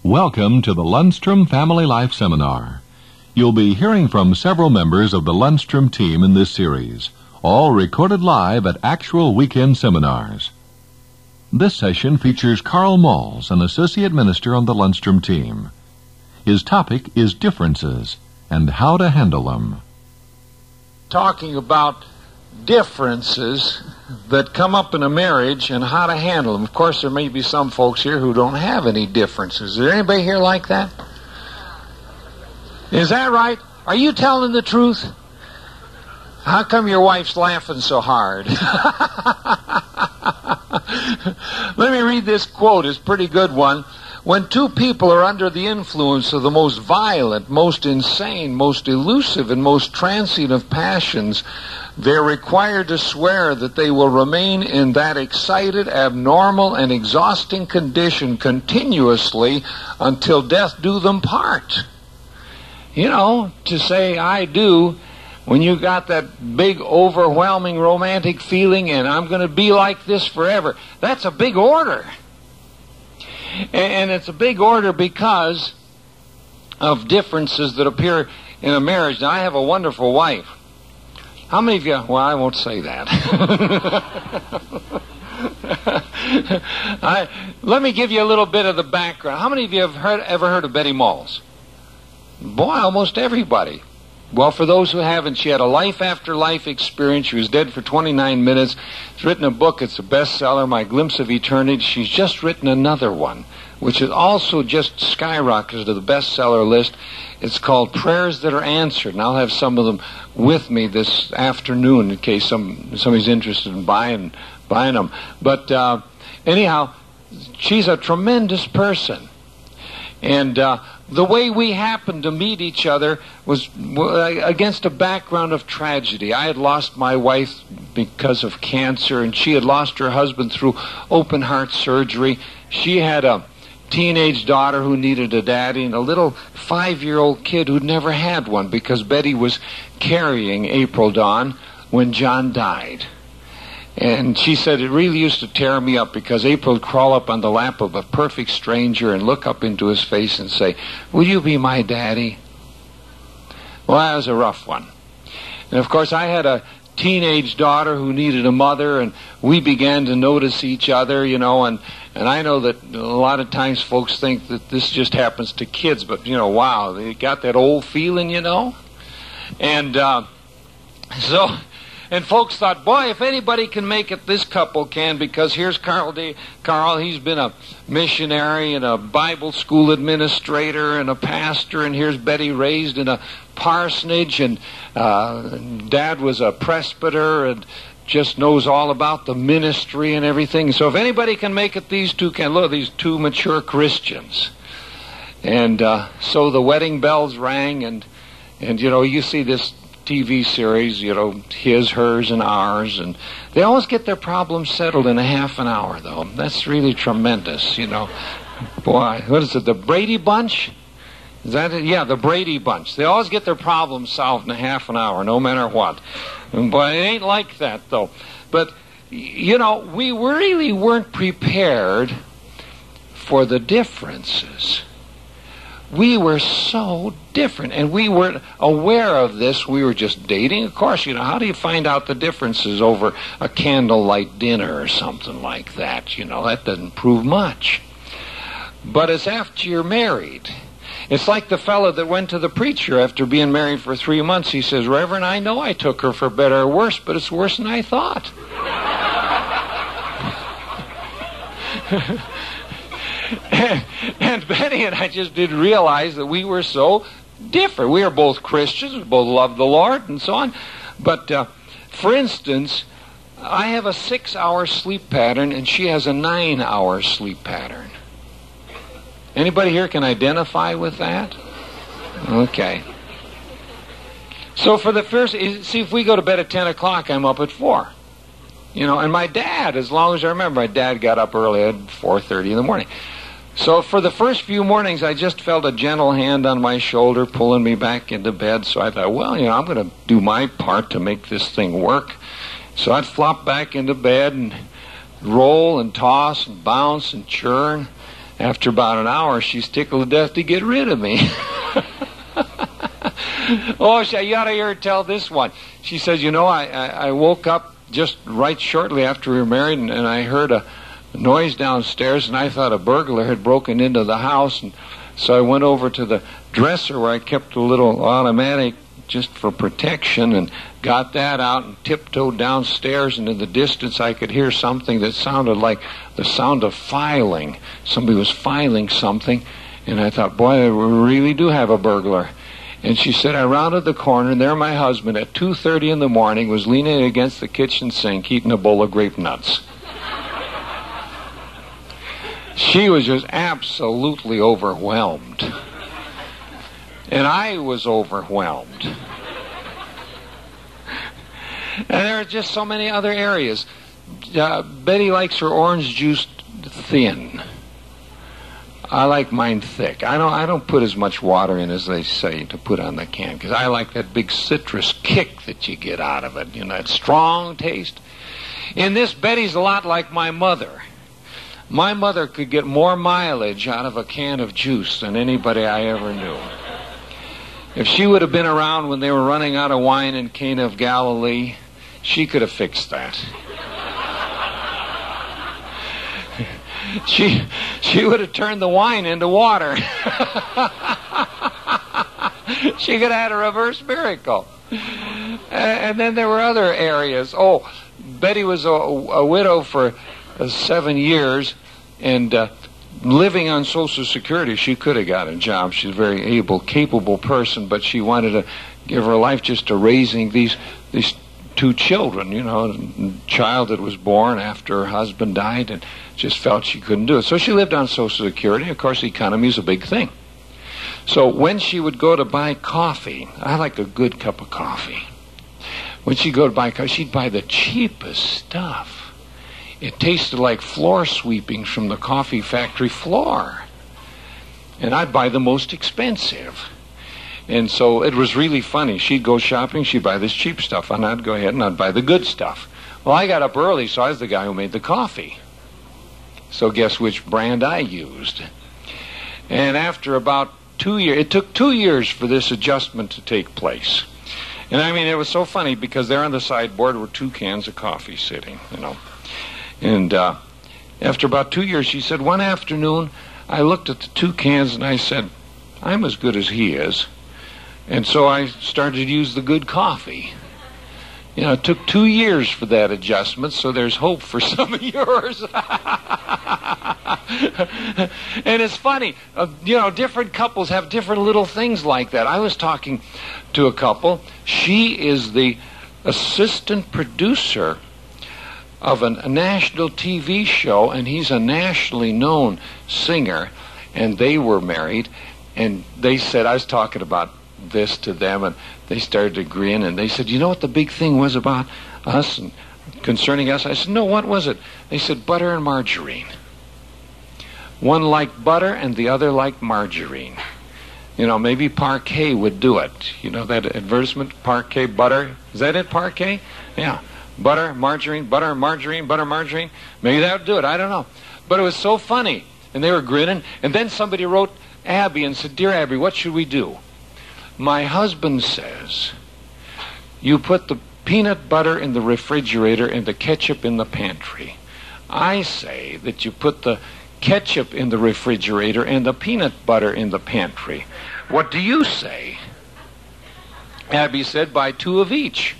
Welcome to the Lundstrom Family Life Seminar. You'll be hearing from several members of the Lundstrom team in this series, all recorded live at actual weekend seminars. This session features Carl Malls, an associate minister on the Lundstrom team. His topic is differences and how to handle them. Talking about differences that come up in a marriage and how to handle them. Of course, there may be some folks here who don't have any differences. Is there anybody here like that? Is that right? Are you telling the truth? How come your wife's laughing so hard? Let me read this quote. It's a pretty good one. When two people are under the influence of the most violent, most insane, most elusive, and most transient of passions, they're required to swear that they will remain in that excited, abnormal, and exhausting condition continuously until death do them part. You know, to say I do when you got that big, overwhelming romantic feeling and I'm going to be like this forever, that's a big order. And it's a big order because of differences that appear in a marriage. Now, I have a wonderful wife. How many of you... Well, I won't say that. Let me give you a little bit of the background. How many of you have ever heard of Betty Malls? Boy, almost everybody. Well, for those who haven't, she had a life-after-life experience. She was dead for 29 minutes. She's written a book. It's a bestseller, My Glimpse of Eternity. She's just written another one, which has also just skyrocketed to the bestseller list. It's called Prayers That Are Answered, and I'll have some of them with me this afternoon in case somebody's interested in buying them. But anyhow, she's a tremendous person. And the way we happened to meet each other was against a background of tragedy. I had lost my wife because of cancer, and she had lost her husband through open heart surgery. She had a teenage daughter who needed a daddy, and a little 5-year-old kid who'd never had one because Betty was carrying April Dawn when John died. And she said it really used to tear me up because April would crawl up on the lap of a perfect stranger and look up into his face and say, "Will you be my daddy?" Well, that was a rough one. And of course, I had a teenage daughter who needed a mother, and we began to notice each other, you know, and I know that a lot of times folks think that this just happens to kids, but, you know, wow, they got that old feeling, you know. And And folks thought, boy, if anybody can make it, this couple can, because here's Carl, he's been a missionary and a Bible school administrator and a pastor, and here's Betty raised in a parsonage, and Dad was a presbyter and just knows all about the ministry and everything. So if anybody can make it, these two can. Look, these two mature Christians. And so the wedding bells rang, and you know, you see this TV series, you know, his, hers, and ours, and they always get their problems settled in a half an hour, though. That's really tremendous, you know. Boy, what is it, the Brady Bunch? Is that it? Yeah, the Brady Bunch. They always get their problems solved in a half an hour, no matter what. But it ain't like that, though. But, you know, we really weren't prepared for the differences. We were so different, and we weren't aware of this. We were just dating. Of course, you know, how do you find out the differences over a candlelight dinner or something like that? You know, that doesn't prove much. But it's after you're married. It's like the fellow that went to the preacher after being married for 3 months. He says, "Reverend, I know I took her for better or worse, but it's worse than I thought." And Betty and I just didn't realize that we were so different. We are both Christians, we both love the Lord, and so on. But, for instance, I have a 6-hour sleep pattern, and she has a 9-hour sleep pattern. Anybody here can identify with that? Okay. So for the first, see, if we go to bed at 10 o'clock, I'm up at 4. You know, and my dad, as long as I remember, my dad got up early at 4:30 in the morning. So for the first few mornings, I just felt a gentle hand on my shoulder pulling me back into bed. So I thought, well, you know, I'm going to do my part to make this thing work. So I'd flop back into bed and roll and toss and bounce and churn. after about an hour, she's tickled to death to get rid of me. Oh, you ought to hear her tell this one. She says, I woke up just right shortly after we were married, and I heard a noise downstairs, and I thought a burglar had broken into the house, and so I went over to the dresser where I kept a little automatic just for protection, and got that out and tiptoed downstairs, and in the distance I could hear something that sounded like the sound of filing. Somebody was filing something, and I thought, boy, we really do have a burglar. And she said, I rounded the corner, and there my husband at 2:30 in the morning was leaning against the kitchen sink eating a bowl of grape nuts. She was just absolutely overwhelmed. And I was overwhelmed. And there are just so many other areas. Betty likes her orange juice thin. I like mine thick. I don't put as much water in as they say to put on the can, because I like that big citrus kick that you get out of it, that strong taste. In this, Betty's a lot like my mother. My mother could get more mileage out of a can of juice than anybody I ever knew. If she would have been around when they were running out of wine in Cana of Galilee, she could have fixed that. She would have turned the wine into water. She could have had a reverse miracle. And then there were other areas. Oh, Betty was a widow for 7 years, and living on Social Security. She could have got a job. She's a very able, capable person, but she wanted to give her life just to raising these 2 children, a child that was born after her husband died, and just felt she couldn't do it. So she lived on Social Security. Of course, the economy is a big thing. So when she would go to buy coffee, I like a good cup of coffee. When she'd go to buy coffee, she'd buy the cheapest stuff. It tasted like floor sweepings from the coffee factory floor. And I'd buy the most expensive. And so it was really funny. She'd go shopping, she'd buy this cheap stuff, and I'd go ahead and I'd buy the good stuff. Well, I got up early, so I was the guy who made the coffee. So guess which brand I used. And after about 2 years, it took 2 years for this adjustment to take place. And I mean, it was so funny because there on the sideboard were 2 cans of coffee sitting, And after about 2 years, she said, one afternoon, I looked at the 2 cans and I said, I'm as good as he is. And so I started to use the good coffee. It took 2 years for that adjustment, so there's hope for some of yours. And it's funny, different couples have different little things like that. I was talking to a couple. She is the assistant producer of a national TV show, and he's a nationally known singer, and they were married, and they said, I was talking about this to them, and they started to grin, and they said, you know what the big thing was about us and concerning us? I said, no, what was it? They said, butter and margarine. One liked butter and the other liked margarine. Maybe Parquet would do it. That advertisement, Parquet butter? Is that it, Parquet? Yeah. Butter, margarine, butter, margarine, butter, margarine. Maybe that would do it. I don't know. But it was so funny. And they were grinning. And then somebody wrote Abby and said, Dear Abby, what should we do? My husband says, you put the peanut butter in the refrigerator and the ketchup in the pantry. I say that you put the ketchup in the refrigerator and the peanut butter in the pantry. What do you say? Abby said, buy 2 of each.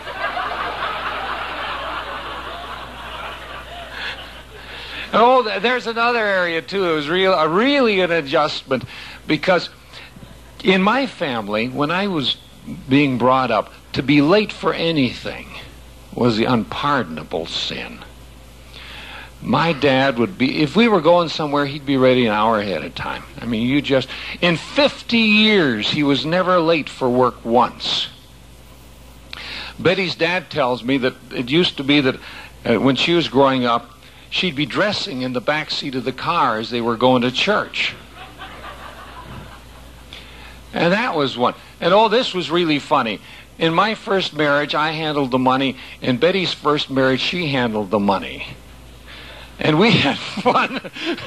Oh, there's another area, too. It was really an adjustment, because in my family, when I was being brought up, to be late for anything was the unpardonable sin. My dad would be, if we were going somewhere, he'd be ready an hour ahead of time. I mean, in 50 years, he was never late for work once. Betty's dad tells me that it used to be that when she was growing up, she'd be dressing in the back seat of the car as they were going to church. And that was one. And this was really funny. In my first marriage, I handled the money. In Betty's first marriage, she handled the money. And we had fun.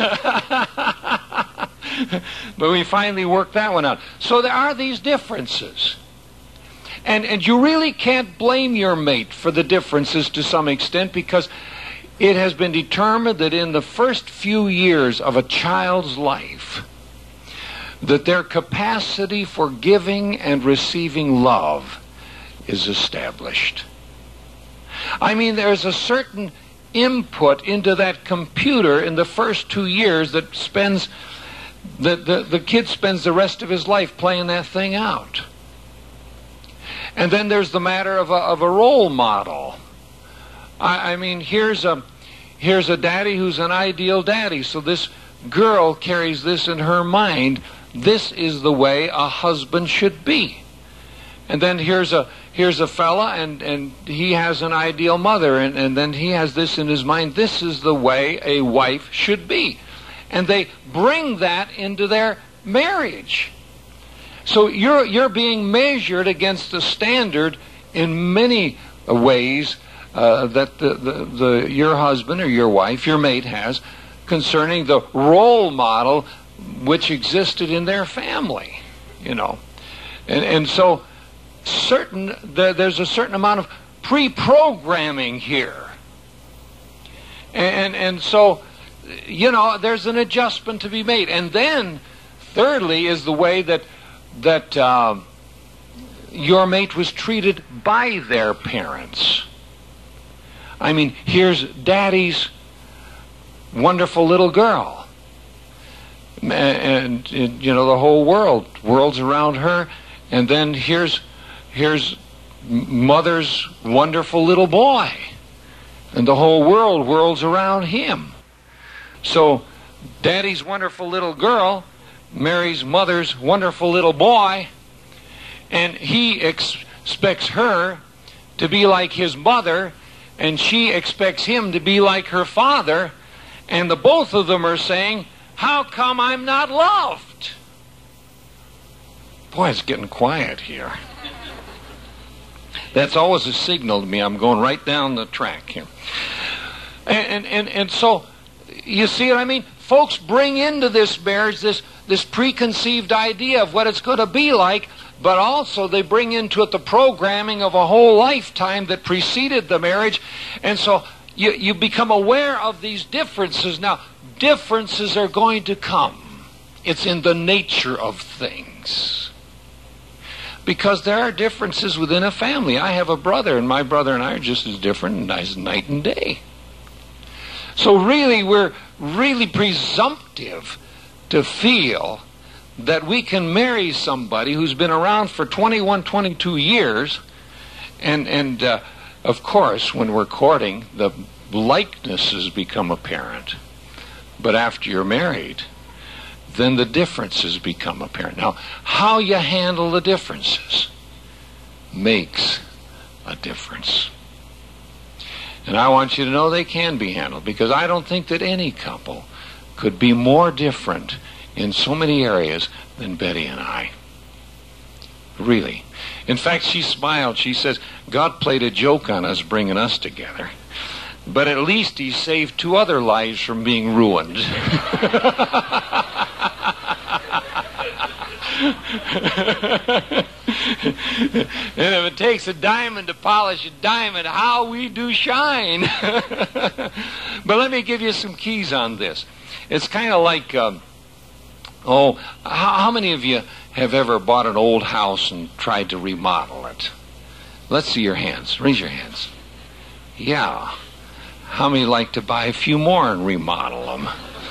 But we finally worked that one out. So there are these differences. And you really can't blame your mate for the differences to some extent, because it has been determined that in the first few years of a child's life, that their capacity for giving and receiving love is established. I mean, there's a certain input into that computer in the first 2 years that spends, the kid spends the rest of his life playing that thing out. And then there's the matter of a role model. I mean, here's a daddy who's an ideal daddy. So this girl carries this in her mind. This is the way a husband should be. And then here's a fella, and he has an ideal mother, and then he has this in his mind. This is the way a wife should be. And they bring that into their marriage. So you're being measured against the standard in many ways that your husband or your wife, your mate, has concerning the role model which existed in their family, you know. And so there's a certain amount of pre-programming here. And so, you know, there's an adjustment to be made. And then, thirdly, is the way that your mate was treated by their parents. I mean, here's daddy's wonderful little girl. And you know, the whole world's around her. And then here's mother's wonderful little boy. And the whole world whirls around him. So daddy's wonderful little girl marries mother's wonderful little boy, and he expects her to be like his mother, and she expects him to be like her father, and the both of them are saying, how come I'm not loved? Boy, it's getting quiet here. That's always a signal to me. I'm going right down the track here. And so, you see what I mean? Folks bring into this marriage this preconceived idea of what it's going to be like, but also they bring into it the programming of a whole lifetime that preceded the marriage. And so you become aware of these differences. Now, differences are going to come. It's in the nature of things. Because there are differences within a family. I have a brother, and my brother and I are just as different as night and day. So really, we're really presumptive to feel that we can marry somebody who's been around for 21, 22 years, and of course, when we're courting, the likenesses become apparent. But after you're married, then the differences become apparent. Now, how you handle the differences makes a difference. And I want you to know they can be handled, because I don't think that any couple could be more different in so many areas than Betty and I. Really. In fact, she smiled. She says, God played a joke on us bringing us together, but at least he saved 2 other lives from being ruined. And if it takes a diamond to polish a diamond, how we do shine. But let me give you some keys on this. It's kind of like, how many of you have ever bought an old house and tried to remodel it? Let's see your hands. Raise your hands. Yeah. How many like to buy a few more and remodel them?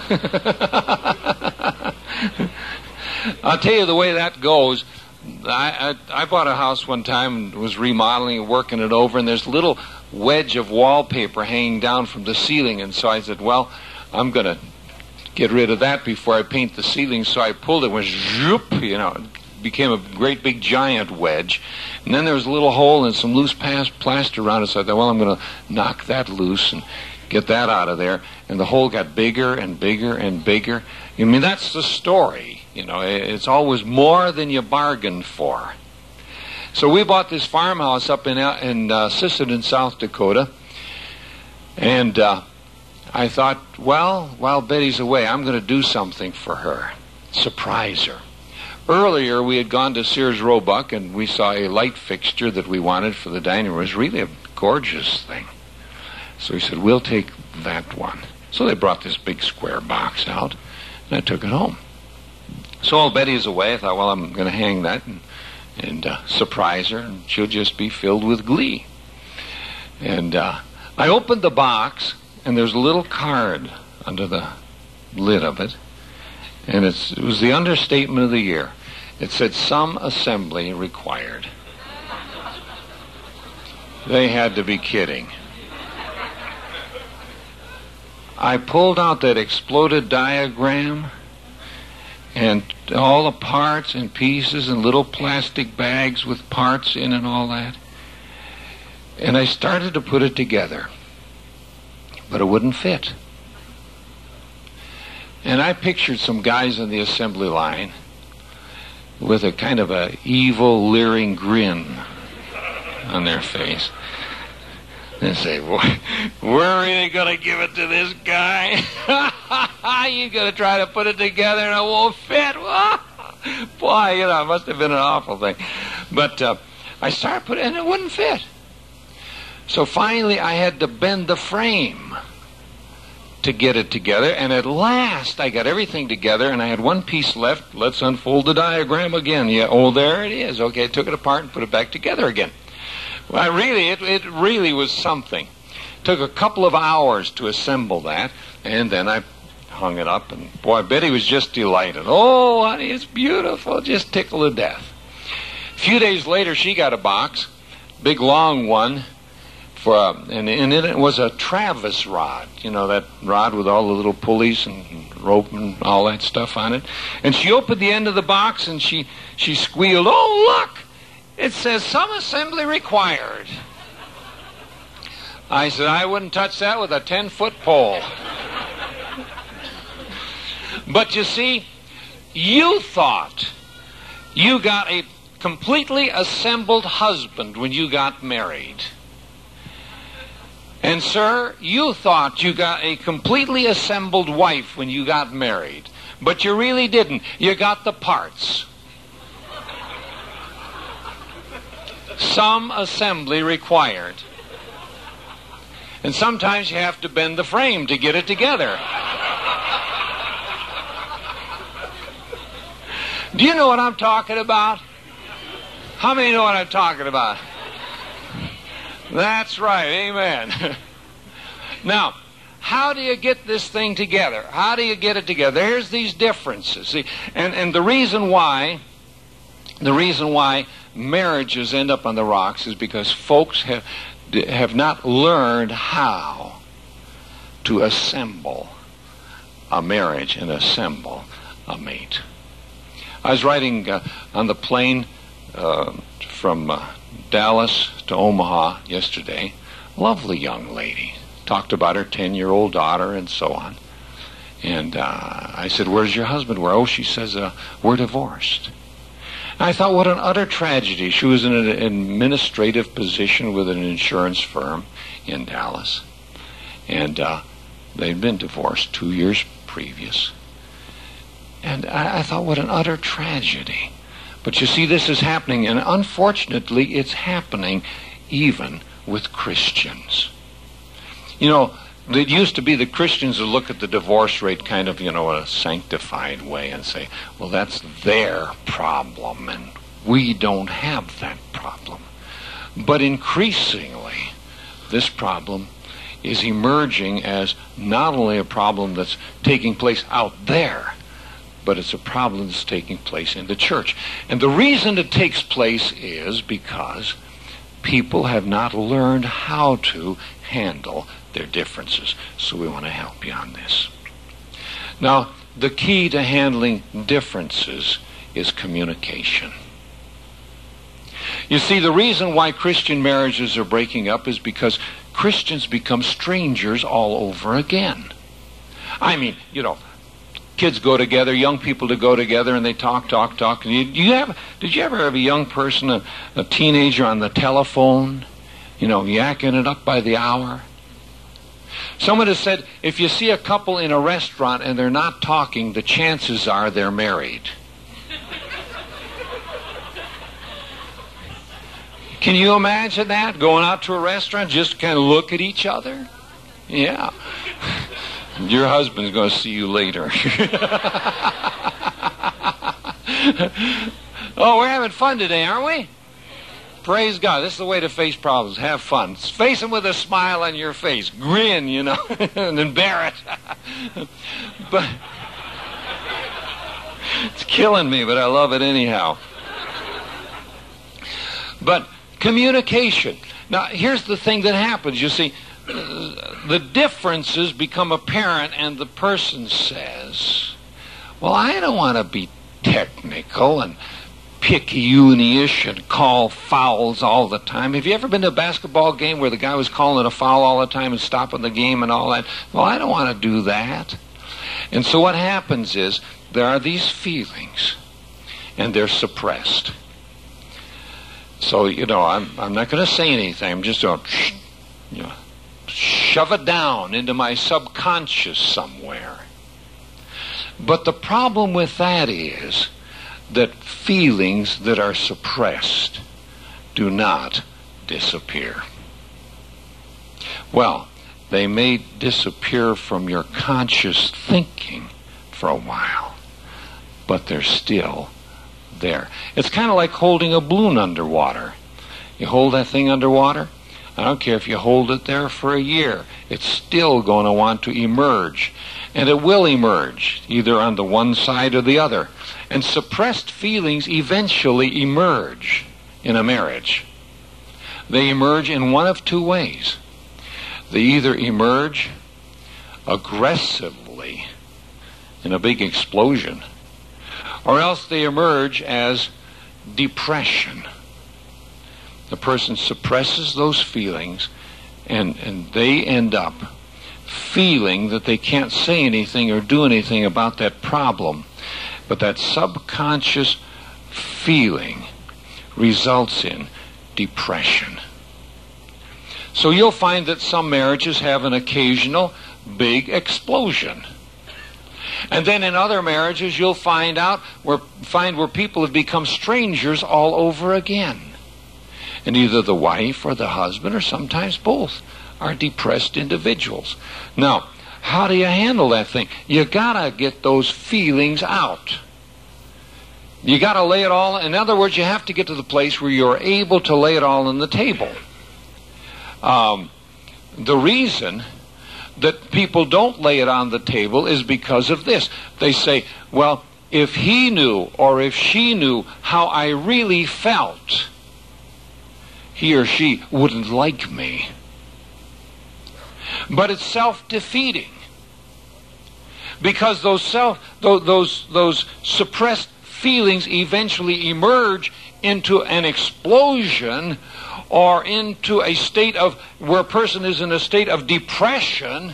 I'll tell you the way that goes. I bought a house one time and was remodeling and working it over, and there's a little wedge of wallpaper hanging down from the ceiling, and so I said, well, I'm going to get rid of that before I paint the ceiling. So I pulled it, went zoop, you know, it became a great big giant wedge. And then there was a little hole and some loose plaster around it, so I thought, well, I'm going to knock that loose and get that out of there. And the hole got bigger and bigger and bigger. I mean, that's the story. You know, it's always more than you bargained for. So we bought this farmhouse up in Sisseton, South Dakota. And I thought, well, while Betty's away, I'm going to do something for her. Surprise her. Earlier, we had gone to Sears Roebuck, and we saw a light fixture that we wanted for the dining room. It was really a gorgeous thing. So we said, we'll take that one. So they brought this big square box out, and I took it home. So while Betty's away, I thought, well, I'm going to hang that and surprise her, and she'll just be filled with glee. And I opened the box, and there's a little card under the lid of it, and it was the understatement of the year. It said, "Some assembly required." They had to be kidding. I pulled out that exploded diagram and all the parts and pieces and little plastic bags with parts in and all that. And I started to put it together, but it wouldn't fit. And I pictured some guys on the assembly line with a kind of a evil, leering grin on their face. And say, "Boy, we're really going to give it to this guy? You're going to try to put it together and it won't fit?" Boy, it must have been an awful thing. But I started putting it, and it wouldn't fit. So finally I had to bend the frame to get it together, and at last I got everything together, and I had one piece left. Let's unfold the diagram again. Yeah, oh, there it is. Okay, I took it apart and put it back together again. Well, it really was something. It took a couple of hours to assemble that, and then I hung it up, and boy, Betty was just delighted. "Oh, honey, it's beautiful," just tickled to death. A few days later, she got a box, big long one, and in it was a Travis rod, that rod with all the little pulleys and rope and all that stuff on it. And she opened the end of the box, and she squealed, "Oh, look! It says some assembly required." I said, "I wouldn't touch that with a 10-foot pole." But you see, you thought you got a completely assembled husband when you got married. And sir, you thought you got a completely assembled wife when you got married. But you really didn't. You got the parts. Some assembly required. And sometimes you have to bend the frame to get it together. Do you know what I'm talking about? How many know what I'm talking about? That's right, amen. Now, how do you get this thing together? How do you get it together? Here's these differences. See, and the reason why marriages end up on the rocks is because folks have not learned how to assemble a marriage and assemble a mate. I was riding on the plane from Dallas to Omaha yesterday. Lovely young lady. Talked about her 10-year-old daughter and so on. And I said, "Where's your husband?" "Oh," she says, "we're divorced." I thought, what an utter tragedy. She was in an administrative position with an insurance firm in Dallas. And they'd been divorced 2 years previous. And I thought, what an utter tragedy. But you see, this is happening, and unfortunately, it's happening even with Christians. It used to be the Christians would look at the divorce rate kind of, in a sanctified way and say, well, that's their problem, and we don't have that problem. But increasingly, this problem is emerging as not only a problem that's taking place out there, but it's a problem that's taking place in the church. And the reason it takes place is because people have not learned how to handle their differences. So we want to help you on this. Now, the key to handling differences is communication. You see, the reason why Christian marriages are breaking up is because Christians become strangers all over again. I mean, kids go together, young people to go together, and they talk. And did you ever have a young person, a teenager on the telephone, yakking it up by the hour? Someone has said, if you see a couple in a restaurant and they're not talking, the chances are they're married. Can you imagine that? Going out to a restaurant, just kind of look at each other? Yeah. Your husband's going to see you later. Oh, we're having fun today, aren't we? Praise God. This is the way to face problems. Have fun. Face them with a smile on your face. Grin, you know, and then bear it. But it's killing me, but I love it anyhow. But communication. Now, here's the thing that happens. You see, the differences become apparent, and the person says, well, I don't want to be technical and picayune-ish and call fouls all the time. Have you ever been to a basketball game where the guy was calling a foul all the time and stopping the game and all that? Well, I don't want to do that. And so what happens is there are these feelings, and they're suppressed. So, you know, I'm not going to say anything. I'm just going to, shove it down into my subconscious somewhere. But the problem with that is that feelings that are suppressed do not disappear. Well, they may disappear from your conscious thinking for a while, but they're still there. It's kind of like holding a balloon underwater. You hold that thing underwater, I don't care if you hold it there for a year, it's still going to want to emerge. And it will emerge, either on the one side or the other. And suppressed feelings eventually emerge in a marriage. They emerge in one of two ways. They either emerge aggressively in a big explosion, or else they emerge as depression. The person suppresses those feelings, and they end up feeling that they can't say anything or do anything about that problem. But that subconscious feeling results in depression. So you'll find that some marriages have an occasional big explosion. And then in other marriages you'll find where people have become strangers all over again. And either the wife or the husband, or sometimes both, are depressed individuals. Now, how do you handle that thing? You gotta get those feelings out. You gotta lay it all, in other words, you have to get to the place where you're able to lay it all on the table. The reason that people don't lay it on the table is because of this. They say, well, if he knew or if she knew how I really felt, he or she wouldn't like me. But it's self-defeating, because those suppressed feelings eventually emerge into an explosion, or into a state of where a person is in a state of depression,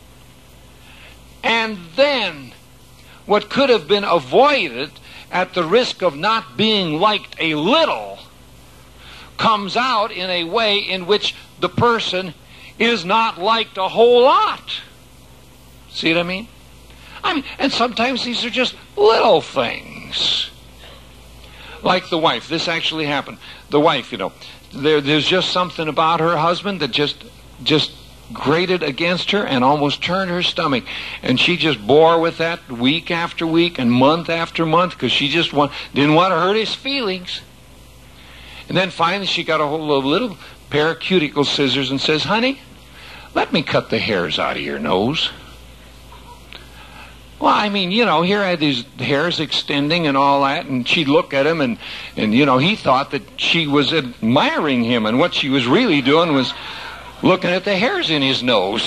and then what could have been avoided at the risk of not being liked a little comes out in a way in which the person is not liked a whole lot. See what I mean? And sometimes these are just little things. Like the wife. This actually happened. The wife, there's just something about her husband that just grated against her and almost turned her stomach. And she just bore with that week after week and month after month, because she just didn't want to hurt his feelings. And then finally she got a hold of a little pair of cuticle scissors and says, honey, let me cut the hairs out of your nose. Well, here I had these hairs extending and all that, and she'd look at him, and he thought that she was admiring him, and what she was really doing was looking at the hairs in his nose.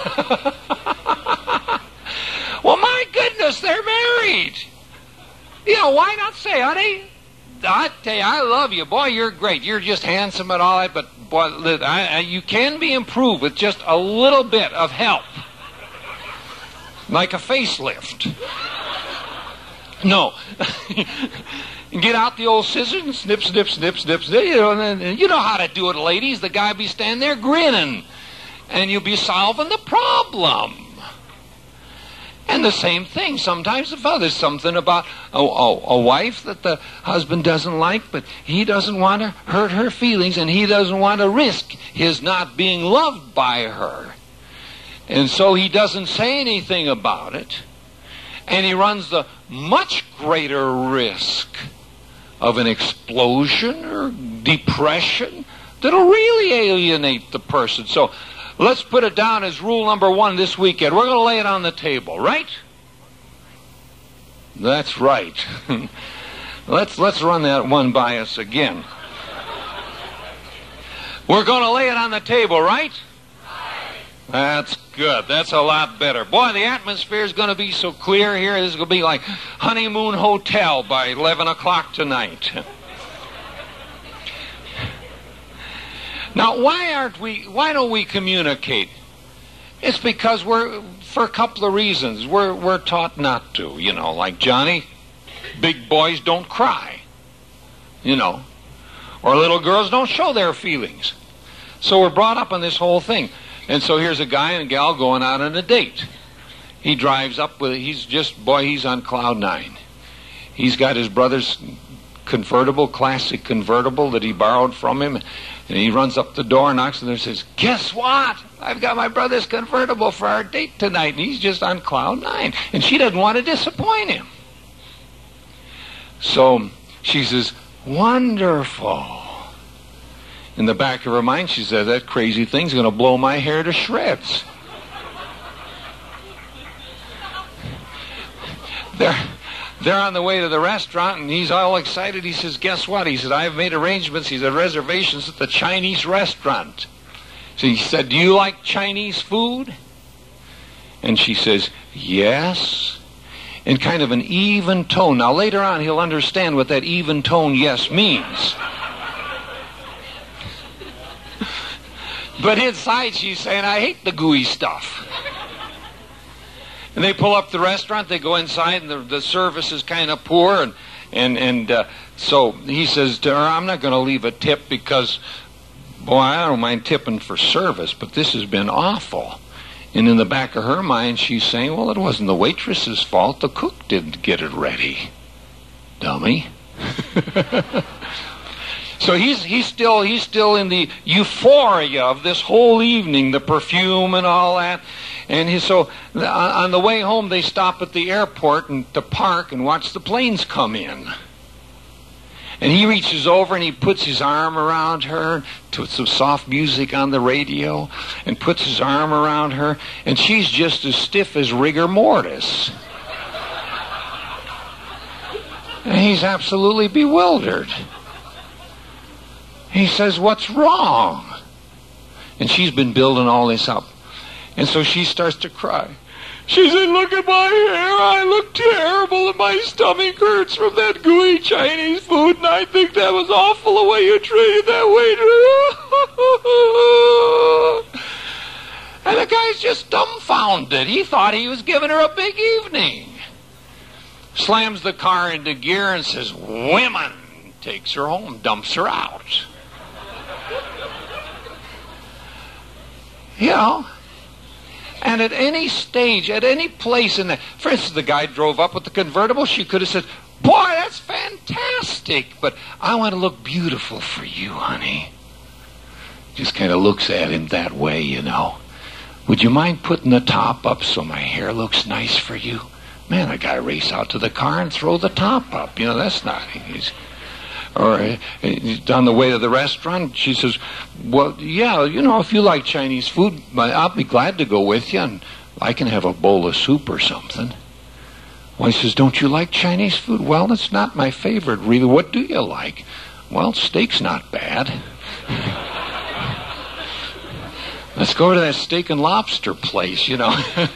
Well, my goodness, they're married. Why not say, honey, I tell you, I love you. Boy, you're great. You're just handsome and all that, but boy, you can be improved with just a little bit of help. Like a facelift. No. Get out the old scissors and snip, snip, snip, snip, snip. And you know how to do it, ladies. The guy be standing there grinning. and you'll be solving the problem. And the same thing, sometimes the there's something about a wife that the husband doesn't like, but he doesn't want to hurt her feelings, and he doesn't want to risk his not being loved by her. And so he doesn't say anything about it, and he runs the much greater risk of an explosion or depression that'll really alienate the person. So let's put it down as rule number 1 this weekend. We're going to lay it on the table, right? That's right. Let's run that one by us again. We're going to lay it on the table, right? That's good. That's a lot better. Boy, the atmosphere is going to be so clear here. This is going to be like Honeymoon Hotel by 11 o'clock tonight. Now, why don't we communicate? It's because for a couple of reasons. We're taught not to, like Johnny, big boys don't cry, or little girls don't show their feelings. So we're brought up on this whole thing. And so here's a guy and a gal going out on a date. He drives up he's on cloud 9. He's got his brother's convertible, classic convertible that he borrowed from him. And he runs up the door, knocks on there and says, "Guess what? I've got my brother's convertible for our date tonight." And he's just on cloud 9. And she doesn't want to disappoint him. So she says, "Wonderful." In the back of her mind, she says, "That crazy thing's going to blow my hair to shreds." They're on the way to the restaurant, and he's all excited. He says, "Guess what?" He said, "I've made arrangements." He said, "Reservations at the Chinese restaurant." So he said, "Do you like Chinese food?" And she says, "Yes." In kind of an even tone. Now, later on, he'll understand what that even tone yes means. But inside, she's saying, "I hate the gooey stuff." And they pull up the restaurant, they go inside, and the service is kind of poor, and so he says to her, "I'm not going to leave a tip because, boy, I don't mind tipping for service, but this has been awful." And in the back of her mind, she's saying, "Well, it wasn't the waitress's fault. The cook didn't get it ready. Dummy." So he's still in the euphoria of this whole evening, the perfume and all that. And so on the way home, they stop at the airport and to park and watch the planes come in. And he reaches over and he puts his arm around her to some soft music on the radio and puts his arm around her, and she's just as stiff as rigor mortis. And he's absolutely bewildered. He says, "What's wrong?" And she's been building all this up. And so she starts to cry. She said, "Look at my hair. I look terrible, and my stomach hurts from that gooey Chinese food, and I think that was awful the way you treated that waiter." And the guy's just dumbfounded. He thought he was giving her a big evening. Slams the car into gear and says, "Women." Takes her home, dumps her out. And at any stage, at any place in that, for instance, the guy drove up with the convertible, she could have said, "Boy, that's fantastic, but I want to look beautiful for you, honey." Just kind of looks at him that way, "Would you mind putting the top up so my hair looks nice for you?" Man, the guy race out to the car and throw the top up. That's not easy. Or on the way to the restaurant, she says, "Well, yeah, if you like Chinese food, I'll be glad to go with you, and I can have a bowl of soup or something." Well, he says, "Don't you like Chinese food?" "Well, it's not my favorite, really. What do you like?" "Well, steak's not bad." "Let's go to that steak and lobster place, Or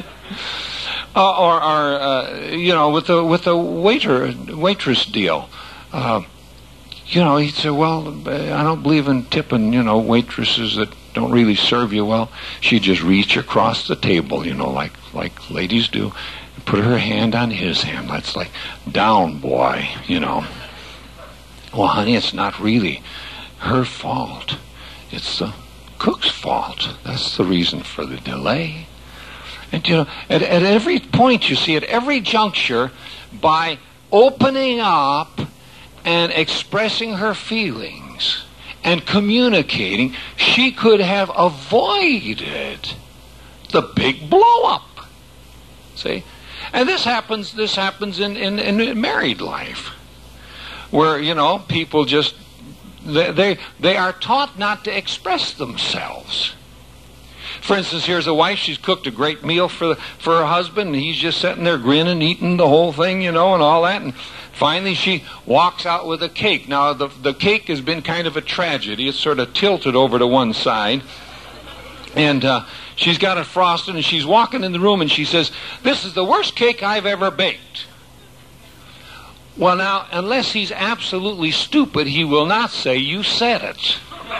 with the waitress deal. He'd say, "Well, I don't believe in tipping, waitresses that don't really serve you well." She'd just reach across the table, like ladies do, and put her hand on his hand. That's like, "Down, boy," "Well, honey, it's not really her fault. It's the cook's fault. That's the reason for the delay. And at every point, you see, at every juncture, by opening up and expressing her feelings and communicating, she could have avoided the big blow-up. See? And this happens in married life, where, people just, they are taught not to express themselves. For instance, here's a wife. She's cooked a great meal for her husband, and he's just sitting there grinning, eating the whole thing, and all that. And finally, she walks out with a cake. Now, the cake has been kind of a tragedy. It's sort of tilted over to one side. And she's got it frosted, and she's walking in the room, and she says, "This is the worst cake I've ever baked." Well, now, unless he's absolutely stupid, he will not say, "You said it."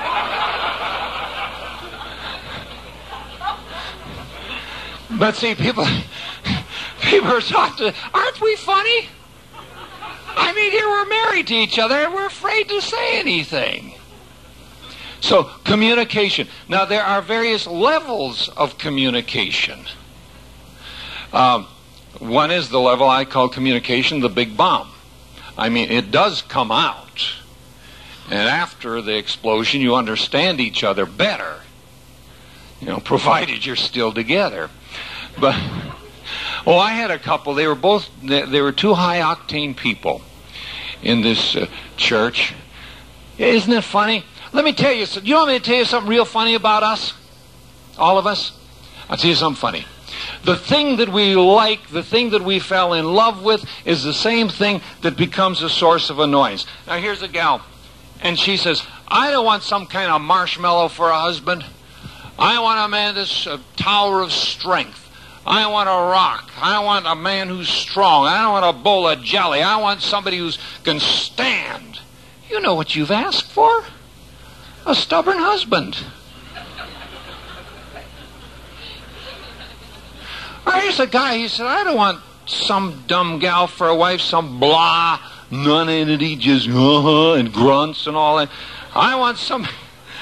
But see, people are taught to, aren't we funny? I mean, here we're married to each other and we're afraid to say anything. So, communication. Now, there are various levels of communication. One is the level I call communication the big bomb. I mean, it does come out. And after the explosion, you understand each other better. Provided you're still together. But, I had a couple. They were two high-octane people in this church. Isn't it funny? Let me tell you, you want me to tell you something real funny about us? All of us? I'll tell you something funny. The thing that we like, the thing that we fell in love with, is the same thing that becomes a source of annoyance. Now, here's a gal, and she says, "I don't want some kind of marshmallow for a husband. I want a man that's a tower of strength. I want a rock. I want a man who's strong. I don't want a bowl of jelly. I want somebody who can stand." You know what you've asked for? A stubborn husband. Or here's a guy, he said, "I don't want some dumb gal for a wife, some blah nonentity, just and grunts and all that. I want somebody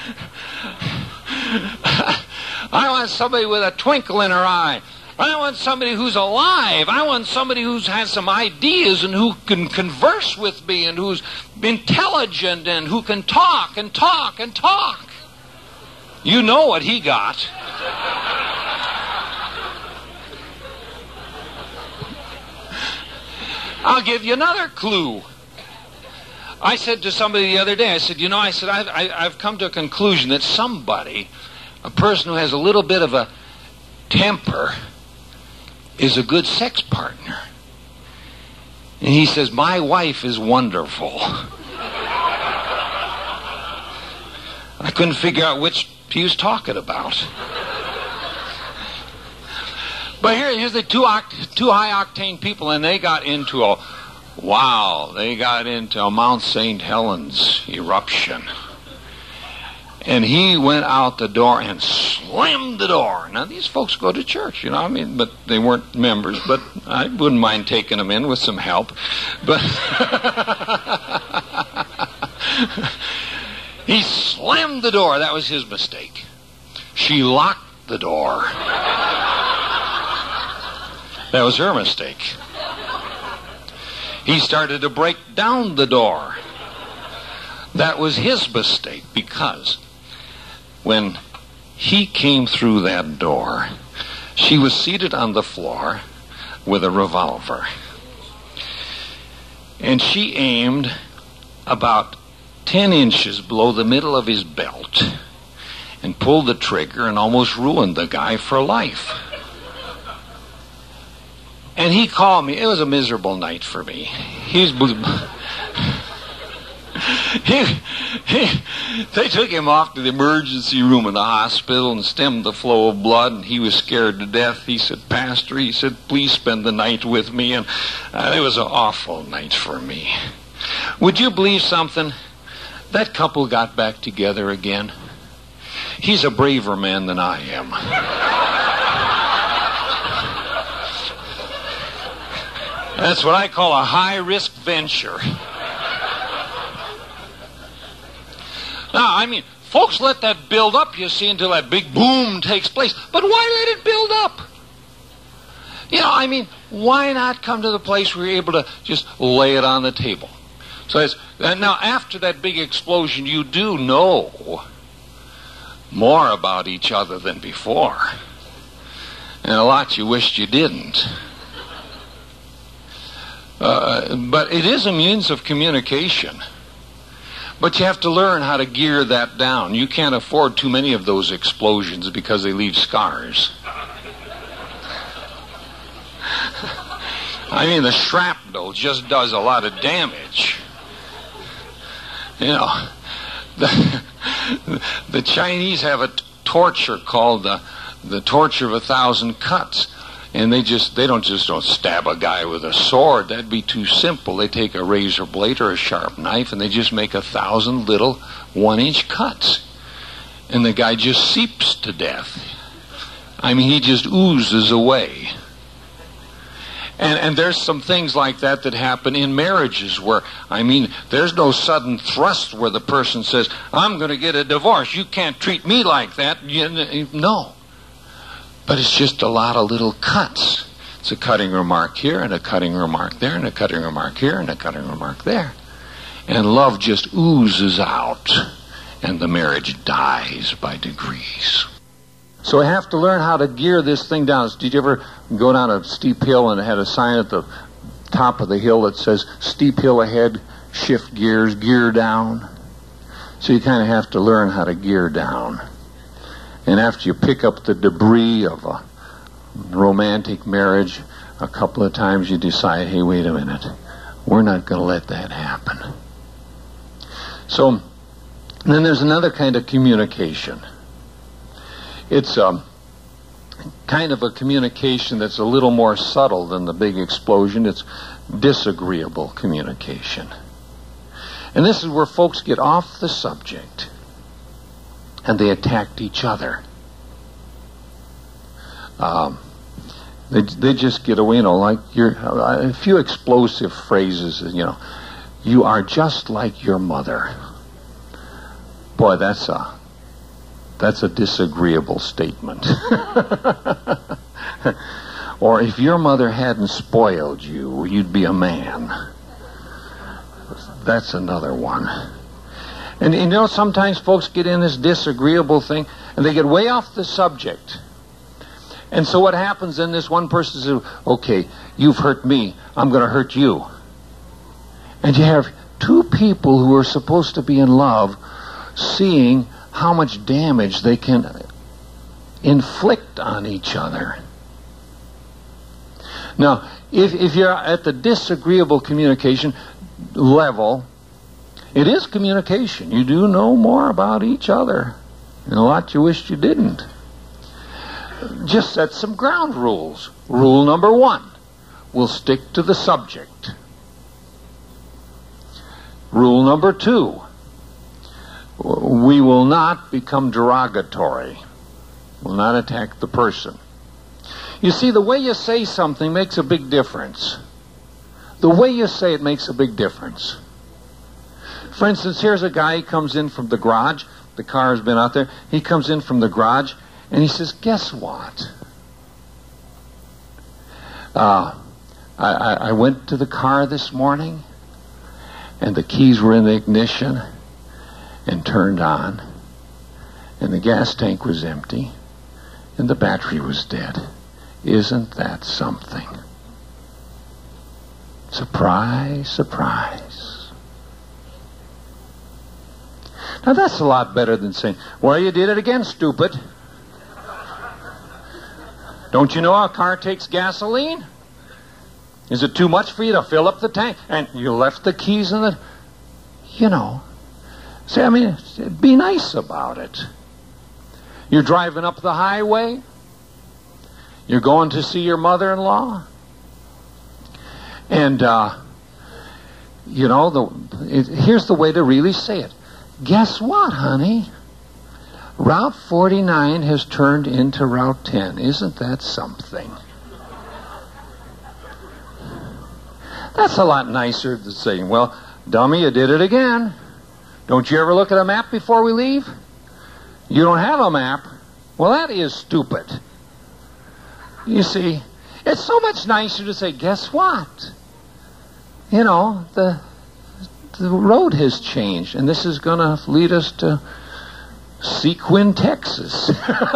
with a twinkle in her eye. I want somebody who's alive. I want somebody who has some ideas and who can converse with me and who's intelligent and who can talk and talk and talk." You know what he got. I'll give you another clue. I said to somebody the other day, I said, I've come to a conclusion that somebody, a person who has a little bit of a temper, is a good sex partner. And he says, "My wife is wonderful." I couldn't figure out which he was talking about. But here's the two high-octane people, and they got into a Mount St. Helens eruption. And he went out the door and slammed the door. Now, these folks go to church, but they weren't members, but I wouldn't mind taking them in with some help. But he slammed the door. That was his mistake. She locked the door. That was her mistake. He started to break down the door. That was his mistake, because when he came through that door, she was seated on the floor with a revolver. And she aimed about 10 inches below the middle of his belt and pulled the trigger and almost ruined the guy for life. And he called me. It was a miserable night for me. They took him off to the emergency room in the hospital and stemmed the flow of blood, and he was scared to death. He said, "Pastor," he said, "please spend the night with me." And it was an awful night for me. Would you believe something? That couple got back together again. He's a braver man than I am. That's what I call a high-risk venture. Now, Folks let that build up, you see, until that big boom takes place. But why let it build up? You know, I mean, why not come to the place where you're able to just lay it on the table? So now after that big explosion, you do know more about each other than before. And a lot you wished you didn't. But it is a means of communication. But you have to learn how to gear that down. You can't afford too many of those explosions because they leave scars. I mean, the shrapnel just does a lot of damage. You know, the Chinese have a torture called the torture of 1,000 cuts. And they don't stab a guy with a sword. That'd be too simple. They take a razor blade or a sharp knife and they just make 1,000 little 1-inch cuts. And the guy just seeps to death. I mean, he just oozes away. And there's some things like that happen in marriages where, I mean, there's no sudden thrust where the person says, I'm going to get a divorce. You can't treat me like that. No. But it's just a lot of little cuts. It's a cutting remark here and a cutting remark there and a cutting remark here and a cutting remark there. And love just oozes out and the marriage dies by degrees. So I have to learn how to gear this thing down. Did you ever go down a steep hill and it had a sign at the top of the hill that says, steep hill ahead, shift gears, gear down? So you kind of have to learn how to gear down. And after you pick up the debris of a romantic marriage, a couple of times you decide, hey, wait a minute, we're not going to let that happen. So then there's another kind of communication. It's kind of a communication that's a little more subtle than the big explosion. It's disagreeable communication. And this is where folks get off the subject and they attacked each other. They just get away, like a few explosive phrases, you are just like your mother. Boy, that's a disagreeable statement. Or if your mother hadn't spoiled you, you'd be a man. That's another one. And sometimes folks get in this disagreeable thing and they get way off the subject. And so what happens then, this one person says, okay, you've hurt me, I'm going to hurt you. And you have two people who are supposed to be in love seeing how much damage they can inflict on each other. Now, if you're at the disagreeable communication level, it is communication. You do know more about each other. And a lot you wished you didn't. Just set some ground rules. Rule number 1, we'll stick to the subject. Rule number 2, we will not become derogatory. We'll not attack the person. You see, the way you say something makes a big difference. The way you say it makes a big difference. For instance, here's a guy, he comes in from the garage. The car has been out there. He comes in from the garage, and he says, guess what? I went to the car this morning, and the keys were in the ignition and turned on, and the gas tank was empty, and the battery was dead. Isn't that something? Surprise, surprise. Now that's a lot better than saying, well, you did it again, stupid. Don't you know a car takes gasoline? Is it too much for you to fill up the tank? And you left the keys in the... Say, be nice about it. You're driving up the highway. You're going to see your mother-in-law. And, here's the way to really say it. Guess what, honey? Route 49 has turned into Route 10. Isn't that something? That's a lot nicer than saying, well, dummy, you did it again. Don't you ever look at a map before we leave? You don't have a map? Well, that is stupid. You see, it's so much nicer to say, guess what? You know, the road has changed, and this is going to lead us to Sequin, Texas.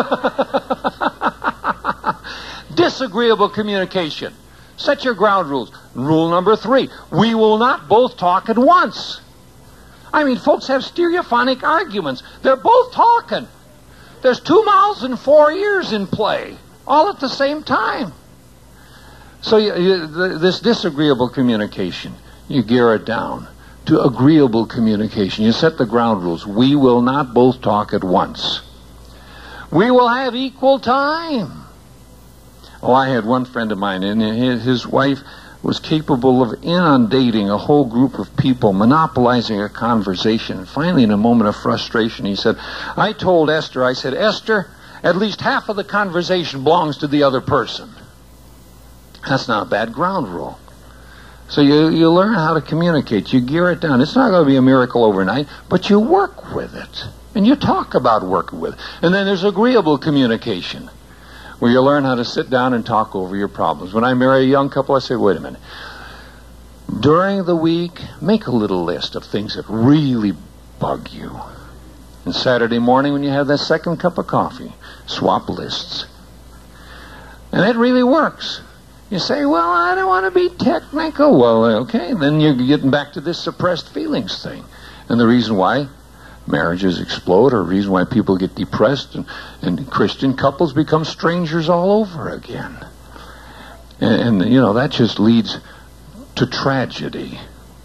Disagreeable communication. Set your ground rules. Rule number 3, we will not both talk at once. I mean, folks have stereophonic arguments. They're both talking. There's 2 mouths and 4 ears in play, all at the same time. So this disagreeable communication, you gear it down to agreeable communication. You set the ground rules. We will not both talk at once. We will have equal time. Oh, I had one friend of mine, and his wife was capable of inundating a whole group of people, monopolizing a conversation. And finally, in a moment of frustration, he said, I told Esther, I said, Esther, at least half of the conversation belongs to the other person. That's not a bad ground rule. So you learn how to communicate. You gear it down. It's not going to be a miracle overnight, but you work with it. And you talk about working with it. And then there's agreeable communication, where you learn how to sit down and talk over your problems. When I marry a young couple, I say, wait a minute. During the week, make a little list of things that really bug you. And Saturday morning, when you have that second cup of coffee, swap lists. And it really works. You say, well, I don't want to be technical. Well, okay, then you're getting back to this suppressed feelings thing. And the reason why marriages explode, or the reason why people get depressed, and Christian couples become strangers all over again. And you know, that just leads to tragedy.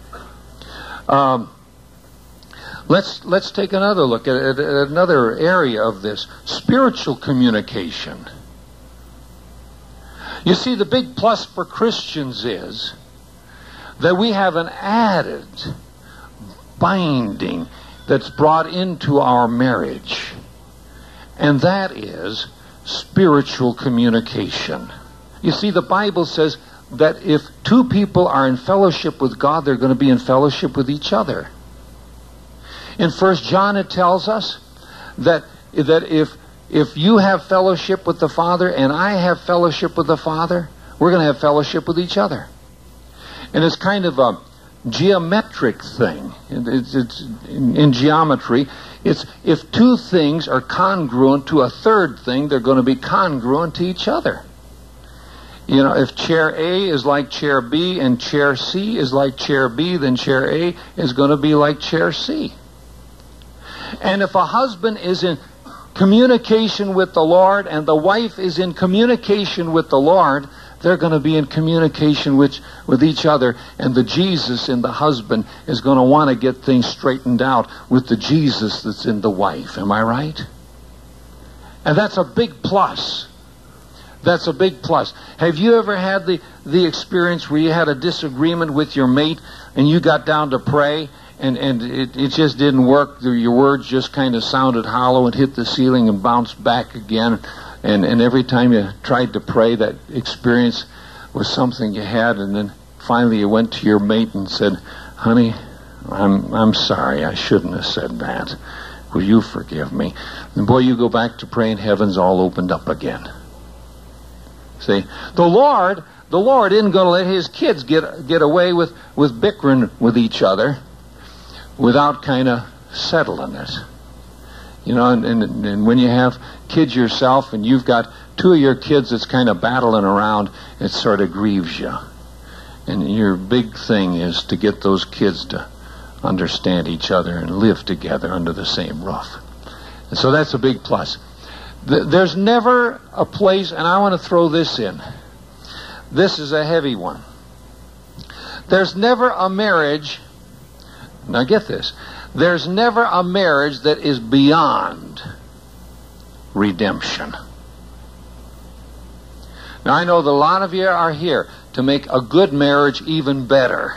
Let's take another look at another area of this, spiritual communication. You see, the big plus for Christians is that we have an added binding that's brought into our marriage, and that is spiritual communication. You see, the Bible says that if 2 people are in fellowship with God, they're going to be in fellowship with each other. In 1 John, it tells us that if you have fellowship with the Father and I have fellowship with the Father, we're going to have fellowship with each other. And it's kind of a geometric thing. It's in geometry, it's if 2 things are congruent to a third thing, they're going to be congruent to each other. You know, if chair A is like chair B and chair C is like chair B, then chair A is going to be like chair C. And if a husband is in communication with the Lord and the wife is in communication with the Lord, they're going to be in communication with each other, and the Jesus in the husband is going to want to get things straightened out with the Jesus that's in the wife. Am I right? And that's a big plus. That's a big plus. Have you ever had the experience where you had a disagreement with your mate and you got down to pray and it just didn't work? Your words just kind of sounded hollow and hit the ceiling and bounced back again. And every time you tried to pray, that experience was something you had, and then finally you went to your mate and said, honey, I'm sorry, I shouldn't have said that. Will you forgive me? And boy, you go back to praying, heaven's all opened up again. See, the Lord isn't going to let his kids get away with bickering with each other without kind of settling it. You know, and when you have kids yourself and you've got 2 of your kids that's kind of battling around, it sort of grieves you. And your big thing is to get those kids to understand each other and live together under the same roof. And so that's a big plus. There's never a place, and I want to throw this in. This is a heavy one. There's never a marriage, now get this, there's never a marriage that is beyond redemption. Now, I know that a lot of you are here to make a good marriage even better.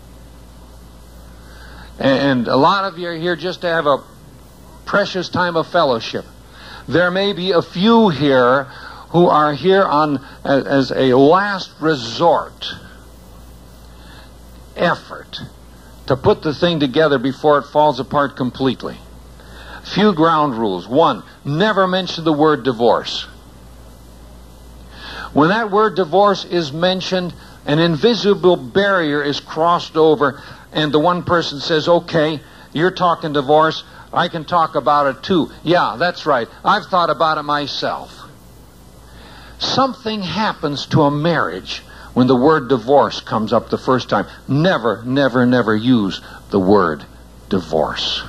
And a lot of you are here just to have a precious time of fellowship. There may be a few here who are here as a last resort effort to put the thing together before it falls apart completely. Few ground rules. One, never mention the word divorce. When that word divorce is mentioned, an invisible barrier is crossed over, and the one person says, okay, you're talking divorce, I can talk about it too. Yeah, that's right. I've thought about it myself. Something happens to a marriage when the word divorce comes up the first time. Never, never, never use the word divorce.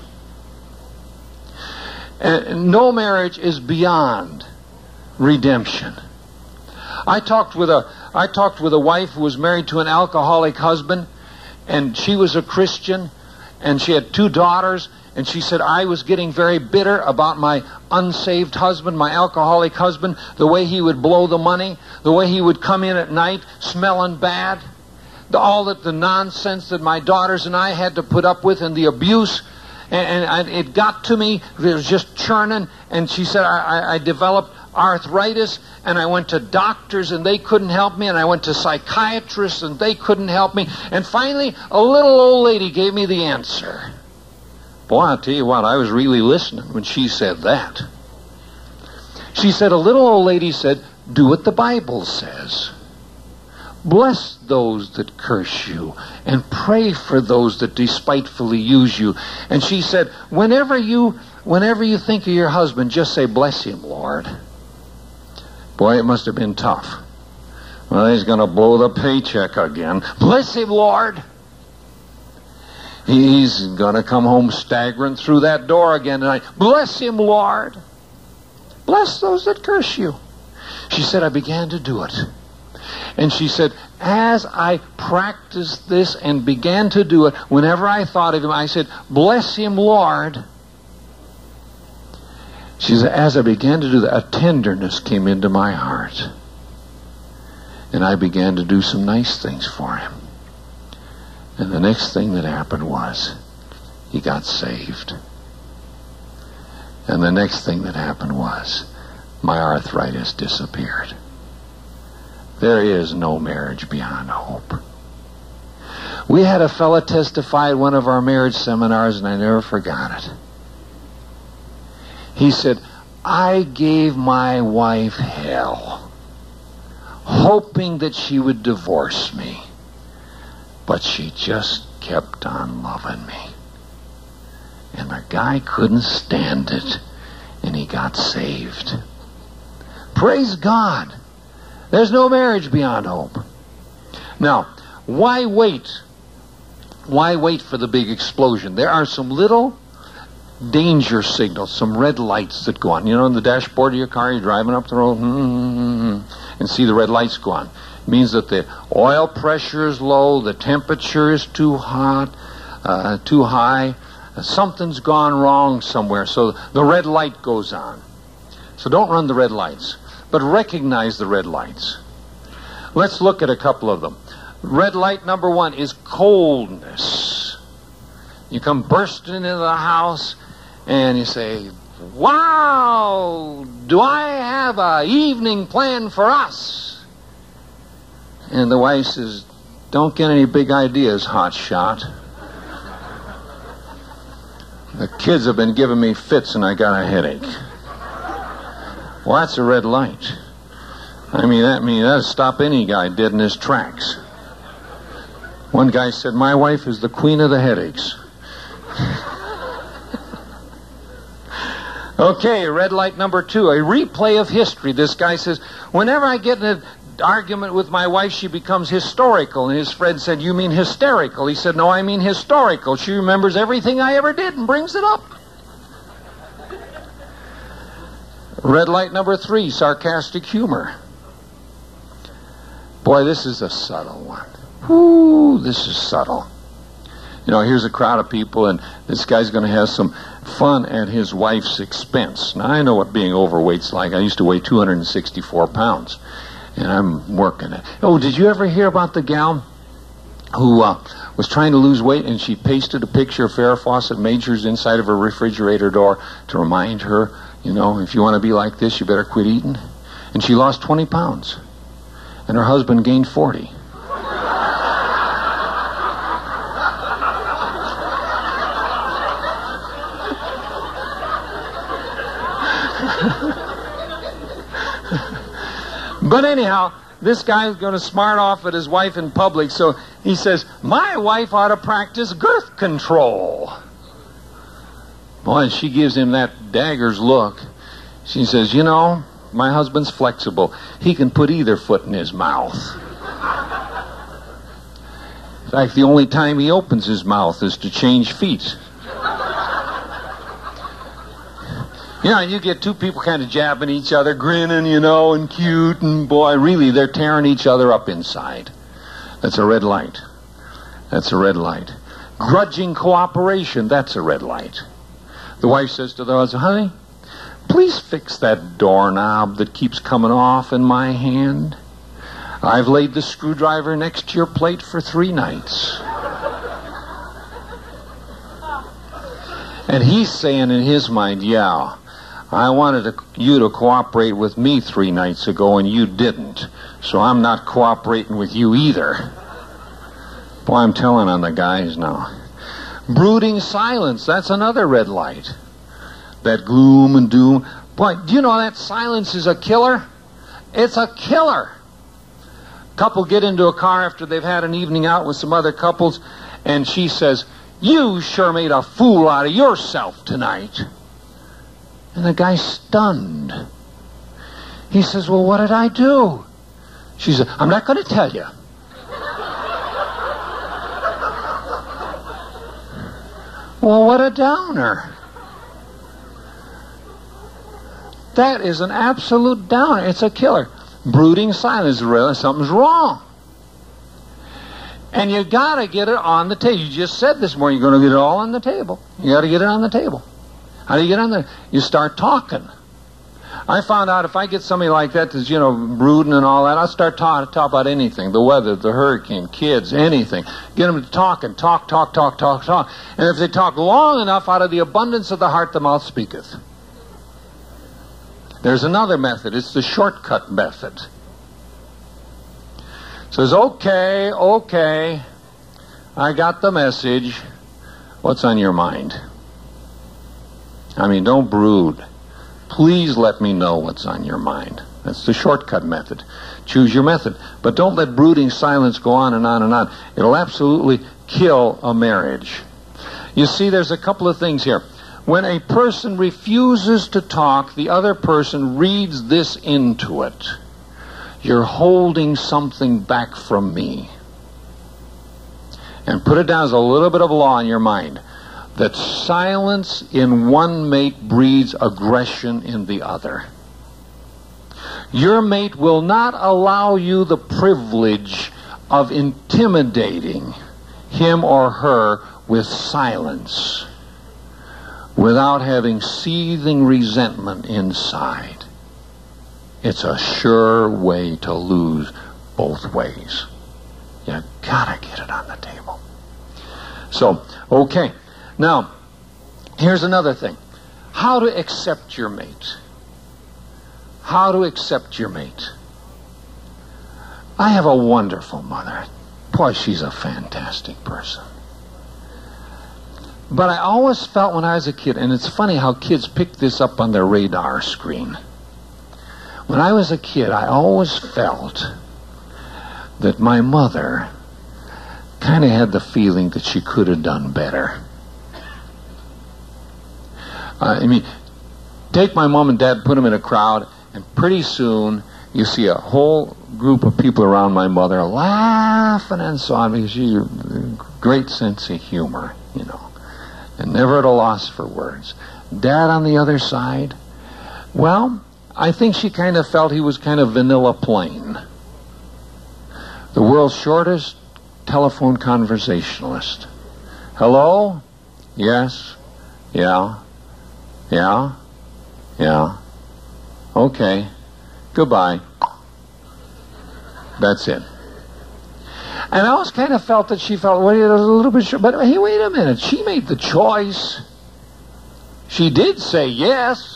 No marriage is beyond redemption. I talked with a wife who was married to an alcoholic husband, and she was a Christian, and she had 2 daughters, and she said, I was getting very bitter about my unsaved husband, my alcoholic husband, the way he would blow the money, the way he would come in at night smelling bad, all the nonsense that my daughters and I had to put up with, and the abuse. And it got to me. It was just churning. And she said, I developed arthritis, and I went to doctors, and they couldn't help me. And I went to psychiatrists, and they couldn't help me. And finally, a little old lady gave me the answer. Boy, I'll tell you what, I was really listening when she said that. She said, a little old lady said, do what the Bible says. Bless those that curse you, and pray for those that despitefully use you. And she said, whenever you think of your husband, just say, bless him, Lord. Boy, it must have been tough. Well, he's going to blow the paycheck again. Bless him, Lord. He's going to come home staggering through that door again tonight. Bless him, Lord. Bless those that curse you. She said, I began to do it. And she said, as I practiced this and began to do it, whenever I thought of him, I said, bless him, Lord. She said, as I began to do that, a tenderness came into my heart. And I began to do some nice things for him. And the next thing that happened was he got saved. And the next thing that happened was my arthritis disappeared. There is no marriage beyond hope. We had a fella testify at one of our marriage seminars, and I never forgot it. He said, I gave my wife hell, hoping that she would divorce me. But she just kept on loving me. And the guy couldn't stand it, and he got saved. Praise God. There's no marriage beyond hope. Now, why wait? Why wait for the big explosion? There are some little danger signals, some red lights that go on. You know, on the dashboard of your car, you're driving up the road, and see the red lights go on. It means that the oil pressure is low, the temperature is too hot, too high. Something's gone wrong somewhere, so the red light goes on. So don't run the red lights, but recognize the red lights. Let's look at a couple of them. Red light number 1 is coldness. You come bursting into the house and you say, wow, do I have an evening plan for us? And the wife says, don't get any big ideas, hot shot. The kids have been giving me fits and I got a headache. Well, that's a red light. I mean, that'll stop any guy dead in his tracks. One guy said, my wife is the queen of the headaches. Okay, red light number 2, a replay of history. This guy says, whenever I get in an argument with my wife, she becomes historical. And his friend said, you mean hysterical? He said, no, I mean historical. She remembers everything I ever did and brings it up. Red light number 3, sarcastic humor. Boy, this is a subtle one. Whoo, this is subtle. You know, here's a crowd of people, and this guy's going to have some fun at his wife's expense. Now, I know what being overweight's like. I used to weigh 264 pounds, and I'm working it. Oh, did you ever hear about the gal who was trying to lose weight, and she pasted a picture of Farrah Fawcett Majors inside of her refrigerator door to remind her, you know, if you want to be like this, you better quit eating? And she lost 20 pounds, and her husband gained 40. But anyhow, this guy is going to smart off at his wife in public, so he says, my wife ought to practice girth control. Boy, and she gives him that dagger's look. She says, you know, my husband's flexible. He can put either foot in his mouth. In fact, the only time he opens his mouth is to change feet. You know, you get two people kind of jabbing each other, grinning, you know, and cute, and boy, really, they're tearing each other up inside. That's a red light. That's a red light. Grudging cooperation, that's a red light. The wife says to the husband, honey, please fix that doorknob that keeps coming off in my hand. I've laid the screwdriver next to your plate for 3 nights. And he's saying in his mind, yeah, I wanted you to cooperate with me 3 nights ago and you didn't. So I'm not cooperating with you either. Boy, I'm telling on the guys now. Brooding silence, that's another red light. That gloom and doom. Boy, do you know that silence is a killer? It's a killer. Couple get into a car after they've had an evening out with some other couples, and she says, you sure made a fool out of yourself tonight. And the guy's stunned. He says, well, what did I do? She said, I'm not going to tell you. Well, what a downer. That is an absolute downer. It's a killer. Brooding silence, really, something's wrong. And you got to get it on the table. You just said this morning you're going to get it all on the table. You got to get it on the table. How do you get on there? You start talking. I found out if I get somebody like that that's, you know, brooding and all that, I'll start talk about anything. The weather, the hurricane, kids, anything. Get them to talk and talk. And if they talk long enough, out of the abundance of the heart, the mouth speaketh. There's another method. It's the shortcut method. It says, okay, I got the message. What's on your mind? I mean, don't brood. Please let me know what's on your mind. That's the shortcut method. Choose your method. But don't let brooding silence go on and on and on. It'll absolutely kill a marriage. You see, there's a couple of things here. When a person refuses to talk, the other person reads this into it. You're holding something back from me. And put it down as a little bit of law in your mind. That silence in one mate breeds aggression in the other. Your mate will not allow you the privilege of intimidating him or her with silence without having seething resentment inside. It's a sure way to lose both ways. You gotta get it on the table. So, okay. Now, here's another thing. How to accept your mate. How to accept your mate. I have a wonderful mother. Boy, she's a fantastic person. But I always felt when I was a kid, and it's funny how kids pick this up on their radar screen. When I was a kid, I always felt that my mother kind of had the feeling that she could have done better. I mean, take my mom and dad, put them in a crowd, and pretty soon you see a whole group of people around my mother laughing and so on because she has a great sense of humor, you know, and never at a loss for words. Dad on the other side, well, I think she kind of felt he was kind of vanilla plain. The world's shortest telephone conversationalist. Hello? Yes? Yeah? Yeah? Yeah? Okay. Goodbye. That's it. And I always kind of felt that she felt, well, it was a little bit short. But hey, wait a minute. She made the choice. She did say yes.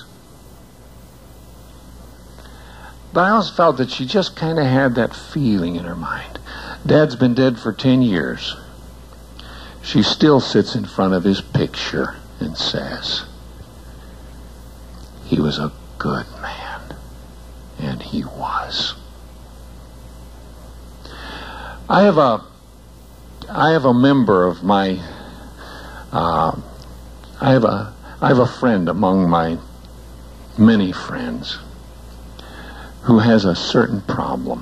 But I always felt that she just kind of had that feeling in her mind. Dad's been dead for 10 years. She still sits in front of his picture and says, he was a good man. And he was. I have a member of my, I have a friend among my many friends who has a certain problem.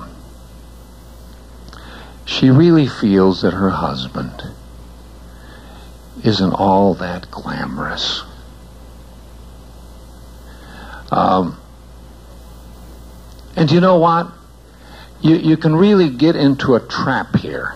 She really feels that her husband isn't all that glamorous. And you know what? You can really get into a trap here.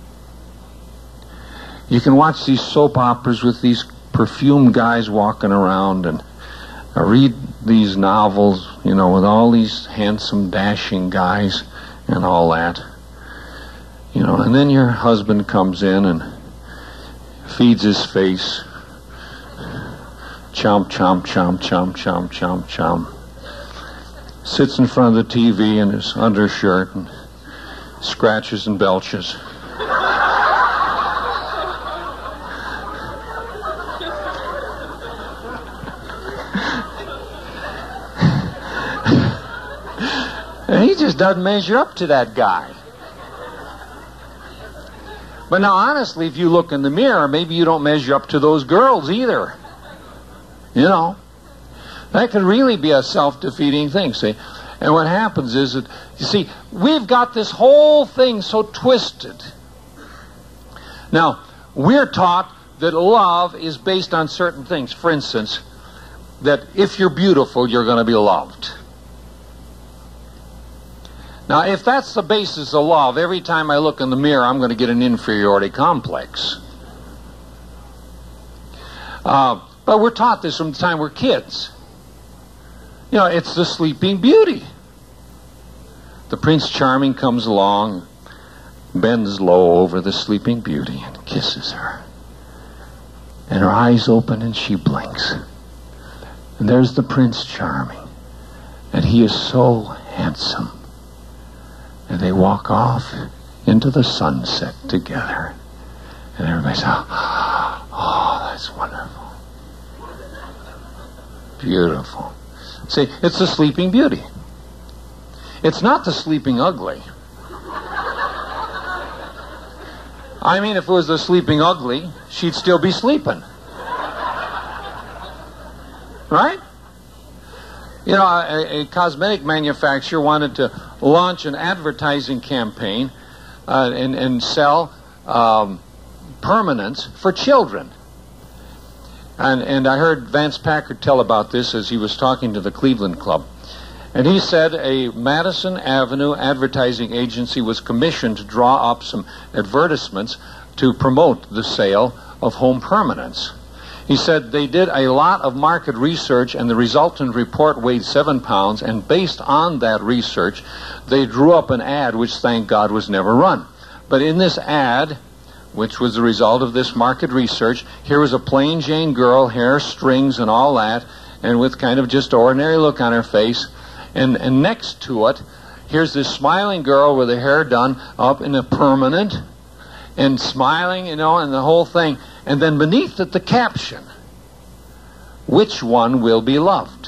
You can watch these soap operas with these perfumed guys walking around and read these novels, with all these handsome, dashing guys and all that. And then your husband comes in and feeds his face. Chomp, chomp, chomp, chomp, chomp, chomp, chomp. Sits in front of the TV in his undershirt and scratches and belches. And he just doesn't measure up to that guy. But now, honestly, if you look in the mirror, maybe you don't measure up to those girls either. That could really be a self-defeating thing, see? And what happens is that, you see, we've got this whole thing so twisted. Now, we're taught that love is based on certain things. For instance, that if you're beautiful, you're going to be loved. Now, if that's the basis of love, every time I look in the mirror, I'm going to get an inferiority complex. But we're taught this from the time we're kids. It's the Sleeping Beauty. The Prince Charming comes along, bends low over the Sleeping Beauty and kisses her. And her eyes open and she blinks. And there's the Prince Charming. And he is so handsome. And they walk off into the sunset together. And everybody says, oh, that's wonderful. Beautiful. See, it's the Sleeping Beauty. It's not the Sleeping Ugly. I mean, if it was the Sleeping Ugly, she'd still be sleeping. Right? A cosmetic manufacturer wanted to launch an advertising campaign and sell permanents for children. And I heard Vance Packard tell about this as he was talking to the Cleveland Club. And he said a Madison Avenue advertising agency was commissioned to draw up some advertisements to promote the sale of home permanents. He said they did a lot of market research and the resultant report weighed 7 pounds, and based on that research, they drew up an ad which, thank God, was never run. But in this ad, which was the result of this market research, here was a plain Jane girl, hair, strings, and all that, and with kind of just ordinary look on her face. And next to it, here's this smiling girl with her hair done up in a permanent, and smiling, and the whole thing. And then beneath it, the caption, which one will be loved?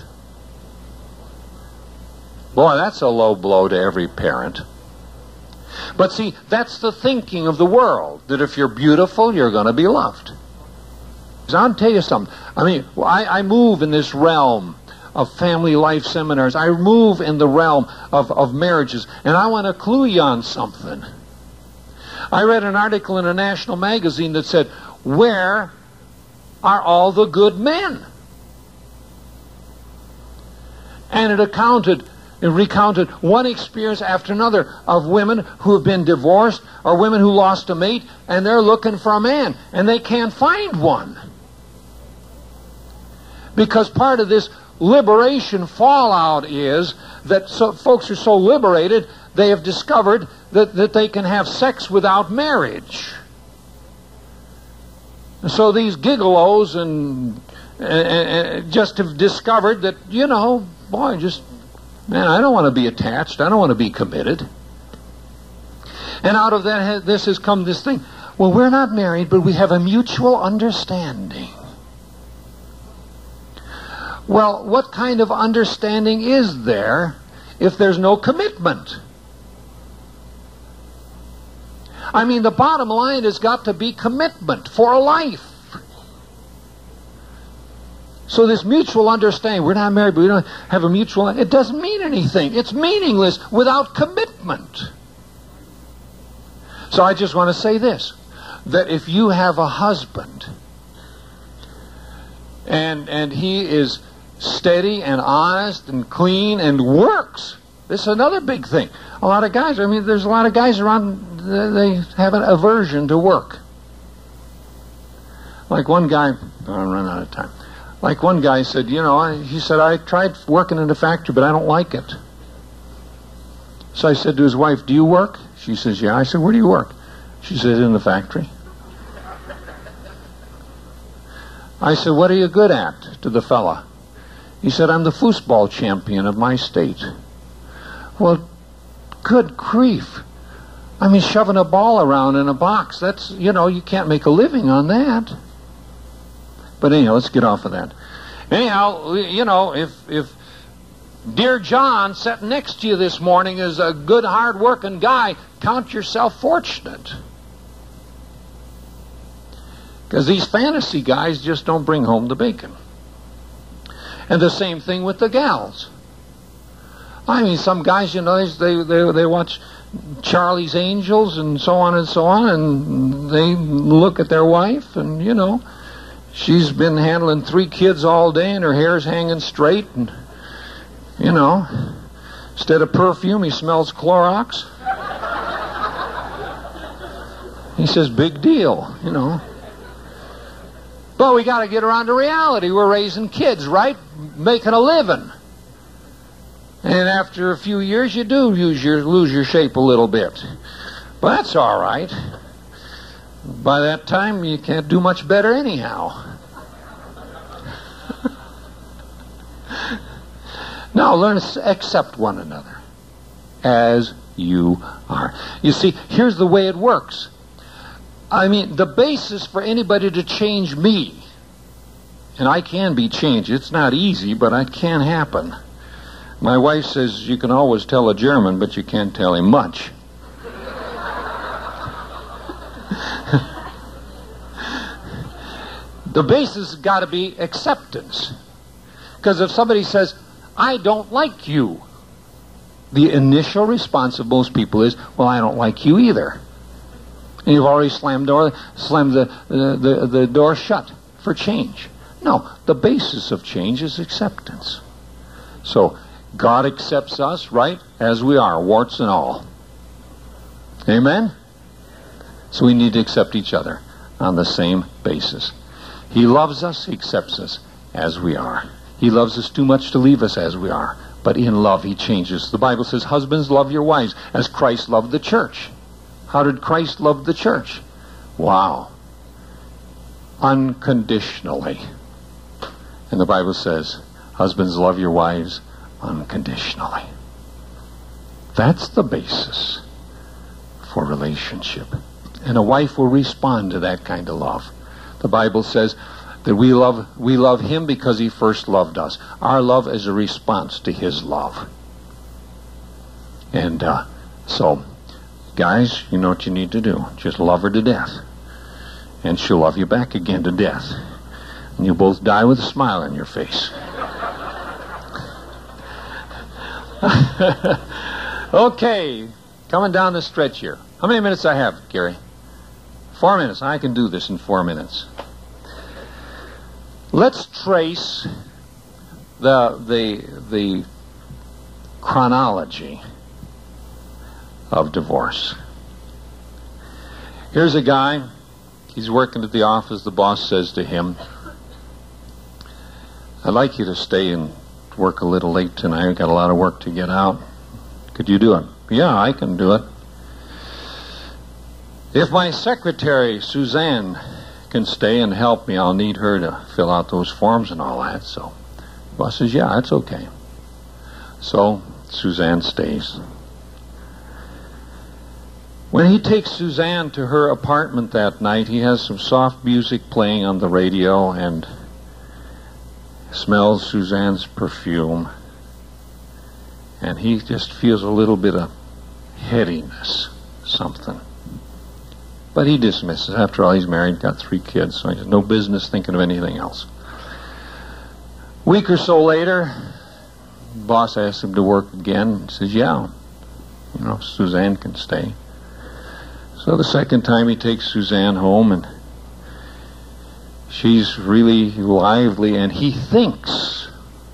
Boy, that's a low blow to every parent. But see, that's the thinking of the world, that if you're beautiful, you're going to be loved. I'll tell you something. I move in this realm of family life seminars. I move in the realm of marriages, and I want to clue you on something. I read an article in a national magazine that said, where are all the good men? And it recounted one experience after another of women who have been divorced or women who lost a mate, and they're looking for a man, and they can't find one. Because part of this liberation fallout is that folks are so liberated, they have discovered that they can have sex without marriage. So these gigolos and just have discovered that, man, I don't want to be attached. I don't want to be committed. And out of that, this has come this thing. Well, we're not married, but we have a mutual understanding. Well, what kind of understanding is there if there's no commitment? I mean, the bottom line has got to be commitment for a life. So this mutual understanding, we're not married, but we don't have a mutual, it doesn't mean anything. It's meaningless without commitment. So I just want to say this, that if you have a husband and he is steady and honest and clean and works, this is another big thing. A lot of guys, I mean, there's a lot of guys around, they have an aversion to work. Like one guy, I'll run out of time. Like one guy said, he said, I tried working in the factory, but I don't like it. So I said to his wife, do you work? She says, yeah. I said, where do you work? She said, in the factory. I said, what are you good at, to the fella? He said, I'm the foosball champion of my state. Well, good grief. I mean, shoving a ball around in a box, that's, you can't make a living on that. But anyhow, let's get off of that. Anyhow, if dear John sitting next to you this morning is a good, hard-working guy, count yourself fortunate. Because these fantasy guys just don't bring home the bacon. And the same thing with the gals. I mean, some guys, they watch Charlie's Angels and so on, and they look at their wife, and, she's been handling 3 kids all day, and her hair's hanging straight, and, instead of perfume, he smells Clorox. He says, big deal, But we got to get around to reality. We're raising kids, right? Making a living. And after a few years, you do lose your shape a little bit. But that's all right. By that time, you can't do much better anyhow. Now, learn to accept one another as you are. You see, here's the way it works. I mean, the basis for anybody to change me, and I can be changed. It's not easy, but it can happen. My wife says you can always tell a German, but you can't tell him much. The basis has got to be acceptance. Because if somebody says, I don't like you, the initial response of most people is, well, I don't like you either. And you've already slammed the door shut for change. No, the basis of change is acceptance. So, God accepts us, right, as we are, warts and all. Amen? So we need to accept each other on the same basis. He loves us, He accepts us as we are. He loves us too much to leave us as we are. But in love, He changes. The Bible says, husbands, love your wives as Christ loved the church. How did Christ love the church? Wow. Unconditionally. And the Bible says, husbands, love your wives unconditionally. That's the basis for relationship. And a wife will respond to that kind of love. The Bible says that we love Him because He first loved us. Our love is a response to His love. And so, guys, you know what you need to do. Just love her to death. And she'll love you back again to death. And you'll both die with a smile on your face. Okay, coming down the stretch here. How many minutes I have, Gary? 4 minutes. I can do this in 4 minutes. Let's trace the chronology of divorce. Here's a guy. He's working at the office. The boss says to him, I'd like you to stay and work a little late tonight. I've got a lot of work to get out. Could you do it? Yeah, I can do it. If my secretary, Suzanne, can stay and help me, I'll need her to fill out those forms and all that. So the boss says, yeah, that's okay. So Suzanne stays. When he takes Suzanne to her apartment that night, he has some soft music playing on the radio and smells Suzanne's perfume. And he just feels a little bit of headiness, something. But he dismisses. After all, he's married, got 3 kids, so he has no business thinking of anything else. A week or so later, boss asks him to work again. He says, yeah, Suzanne can stay. So the second time he takes Suzanne home, and she's really lively, and he thinks,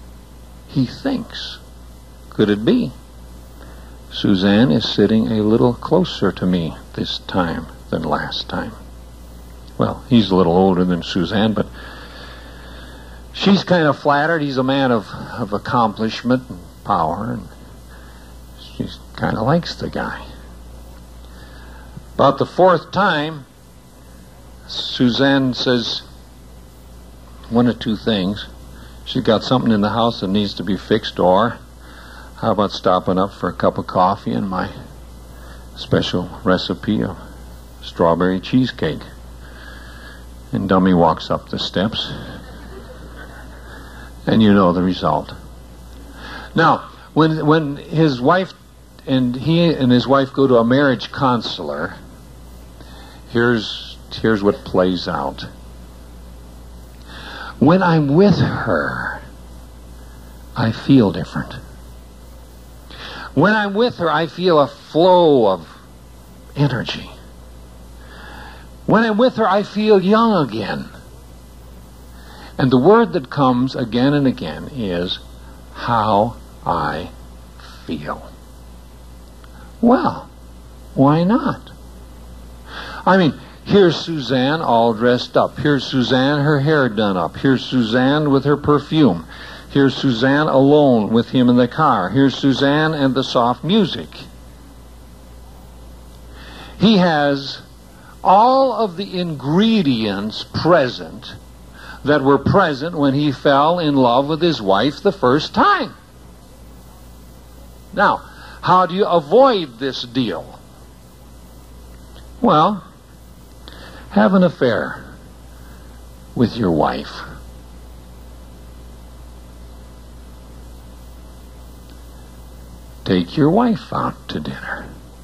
could it be? Suzanne is sitting a little closer to me this time than last time. Well, he's a little older than Suzanne, but she's kind of flattered. He's a man of accomplishment and power, and she kind of likes the guy. About the 4th time, Suzanne says one of 2 things. She's got something in the house that needs to be fixed, or how about stopping up for a cup of coffee and my special recipe of strawberry cheesecake? And Dummy walks up the steps, and you know the result. Now, when his wife and he and his wife go to a marriage counselor, here's what plays out. When I'm with her, I feel different. When I'm with her, I feel a flow of energy. When I'm with her, I feel young again. And the word that comes again and again is how I feel. Well, why not? I mean, here's Suzanne all dressed up. Here's Suzanne, her hair done up. Here's Suzanne with her perfume. Here's Suzanne alone with him in the car. Here's Suzanne and the soft music. He has all of the ingredients present that were present when he fell in love with his wife the first time. Now, how do you avoid this deal? Well, have an affair with your wife. Take your wife out to dinner.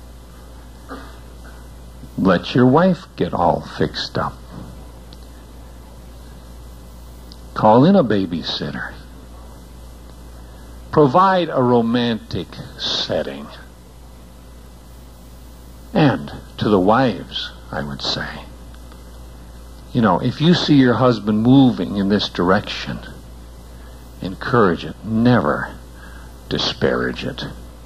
Let your wife get all fixed up. Call in a babysitter. Provide a romantic setting. And to the wives, I would say, if you see your husband moving in this direction, encourage it. Never disparage it.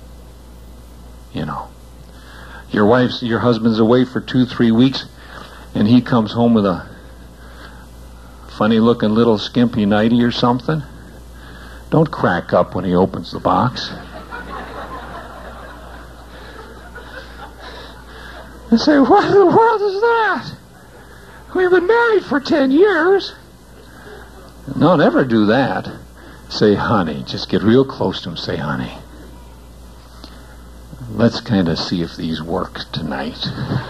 Your husband's away for 2-3 weeks, and he comes home with a funny-looking little skimpy nightie or something. Don't crack up when he opens the box. And say, what in the world is that? We've been married for 10 years. No, never do that. Say, honey. Just get real close to him. Say, honey, let's kind of see if these work tonight.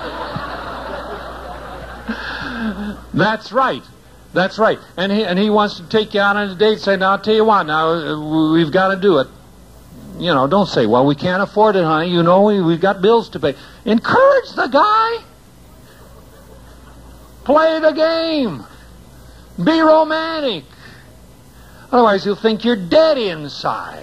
That's right. That's right. And he wants to take you out on a date. Say, now, I'll tell you what. Now, we've got to do it. Don't say, well, we can't afford it, honey. We've got bills to pay. Encourage the guy. Play the game. Be romantic. Otherwise, he'll think you're dead inside.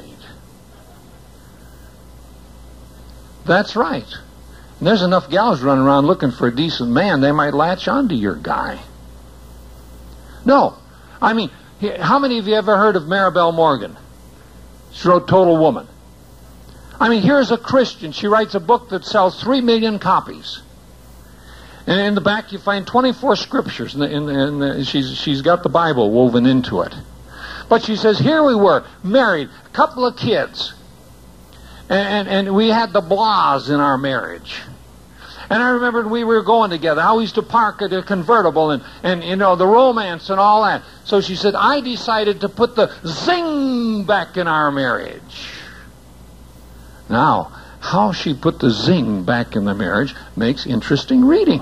That's right. And there's enough gals running around looking for a decent man, they might latch onto your guy. No. I mean, how many of you ever heard of Maribel Morgan? She wrote Total Woman. I mean, here's a Christian. She writes a book that sells 3 million copies. And in the back you find 24 scriptures. And she's got the Bible woven into it. But she says, here we were, married, a couple of kids. And we had the blahs in our marriage. And I remember when we were going together, how we used to park at a convertible and the romance and all that. So she said, I decided to put the zing back in our marriage. Now, how she put the zing back in the marriage makes interesting reading.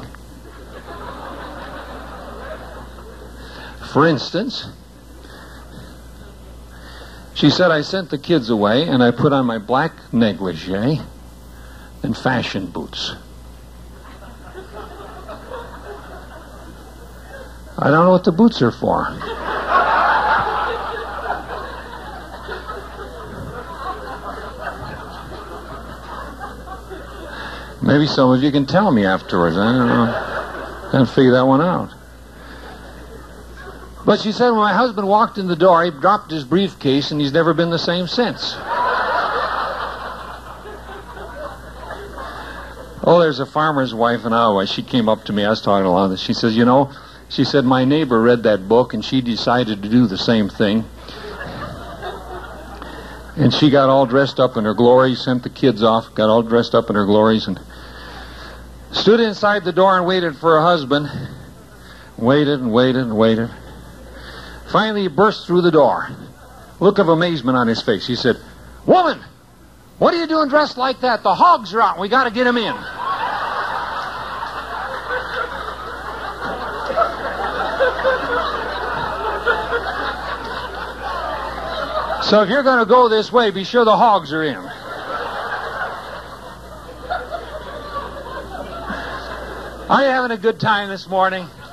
For instance, she said, I sent the kids away and I put on my black negligee and fashion boots. I don't know what the boots are for. Maybe some of you can tell me afterwards. I don't know. Can't figure that one out. But she said when my husband walked in the door, he dropped his briefcase and he's never been the same since. Oh, there's a farmer's wife in Iowa. She came up to me. I was talking along this. She says, you know, she said, my neighbor read that book and she decided to do the same thing. And she got all dressed up in her glories, sent the kids off, got all dressed up in her glories, and stood inside the door and waited for her husband. Waited and waited and waited. Finally, he burst through the door. Look of amazement on his face. He said, woman, what are you doing dressed like that? The hogs are out. We got to get them in. So if you're going to go this way, be sure the hogs are in. Are you having a good time this morning?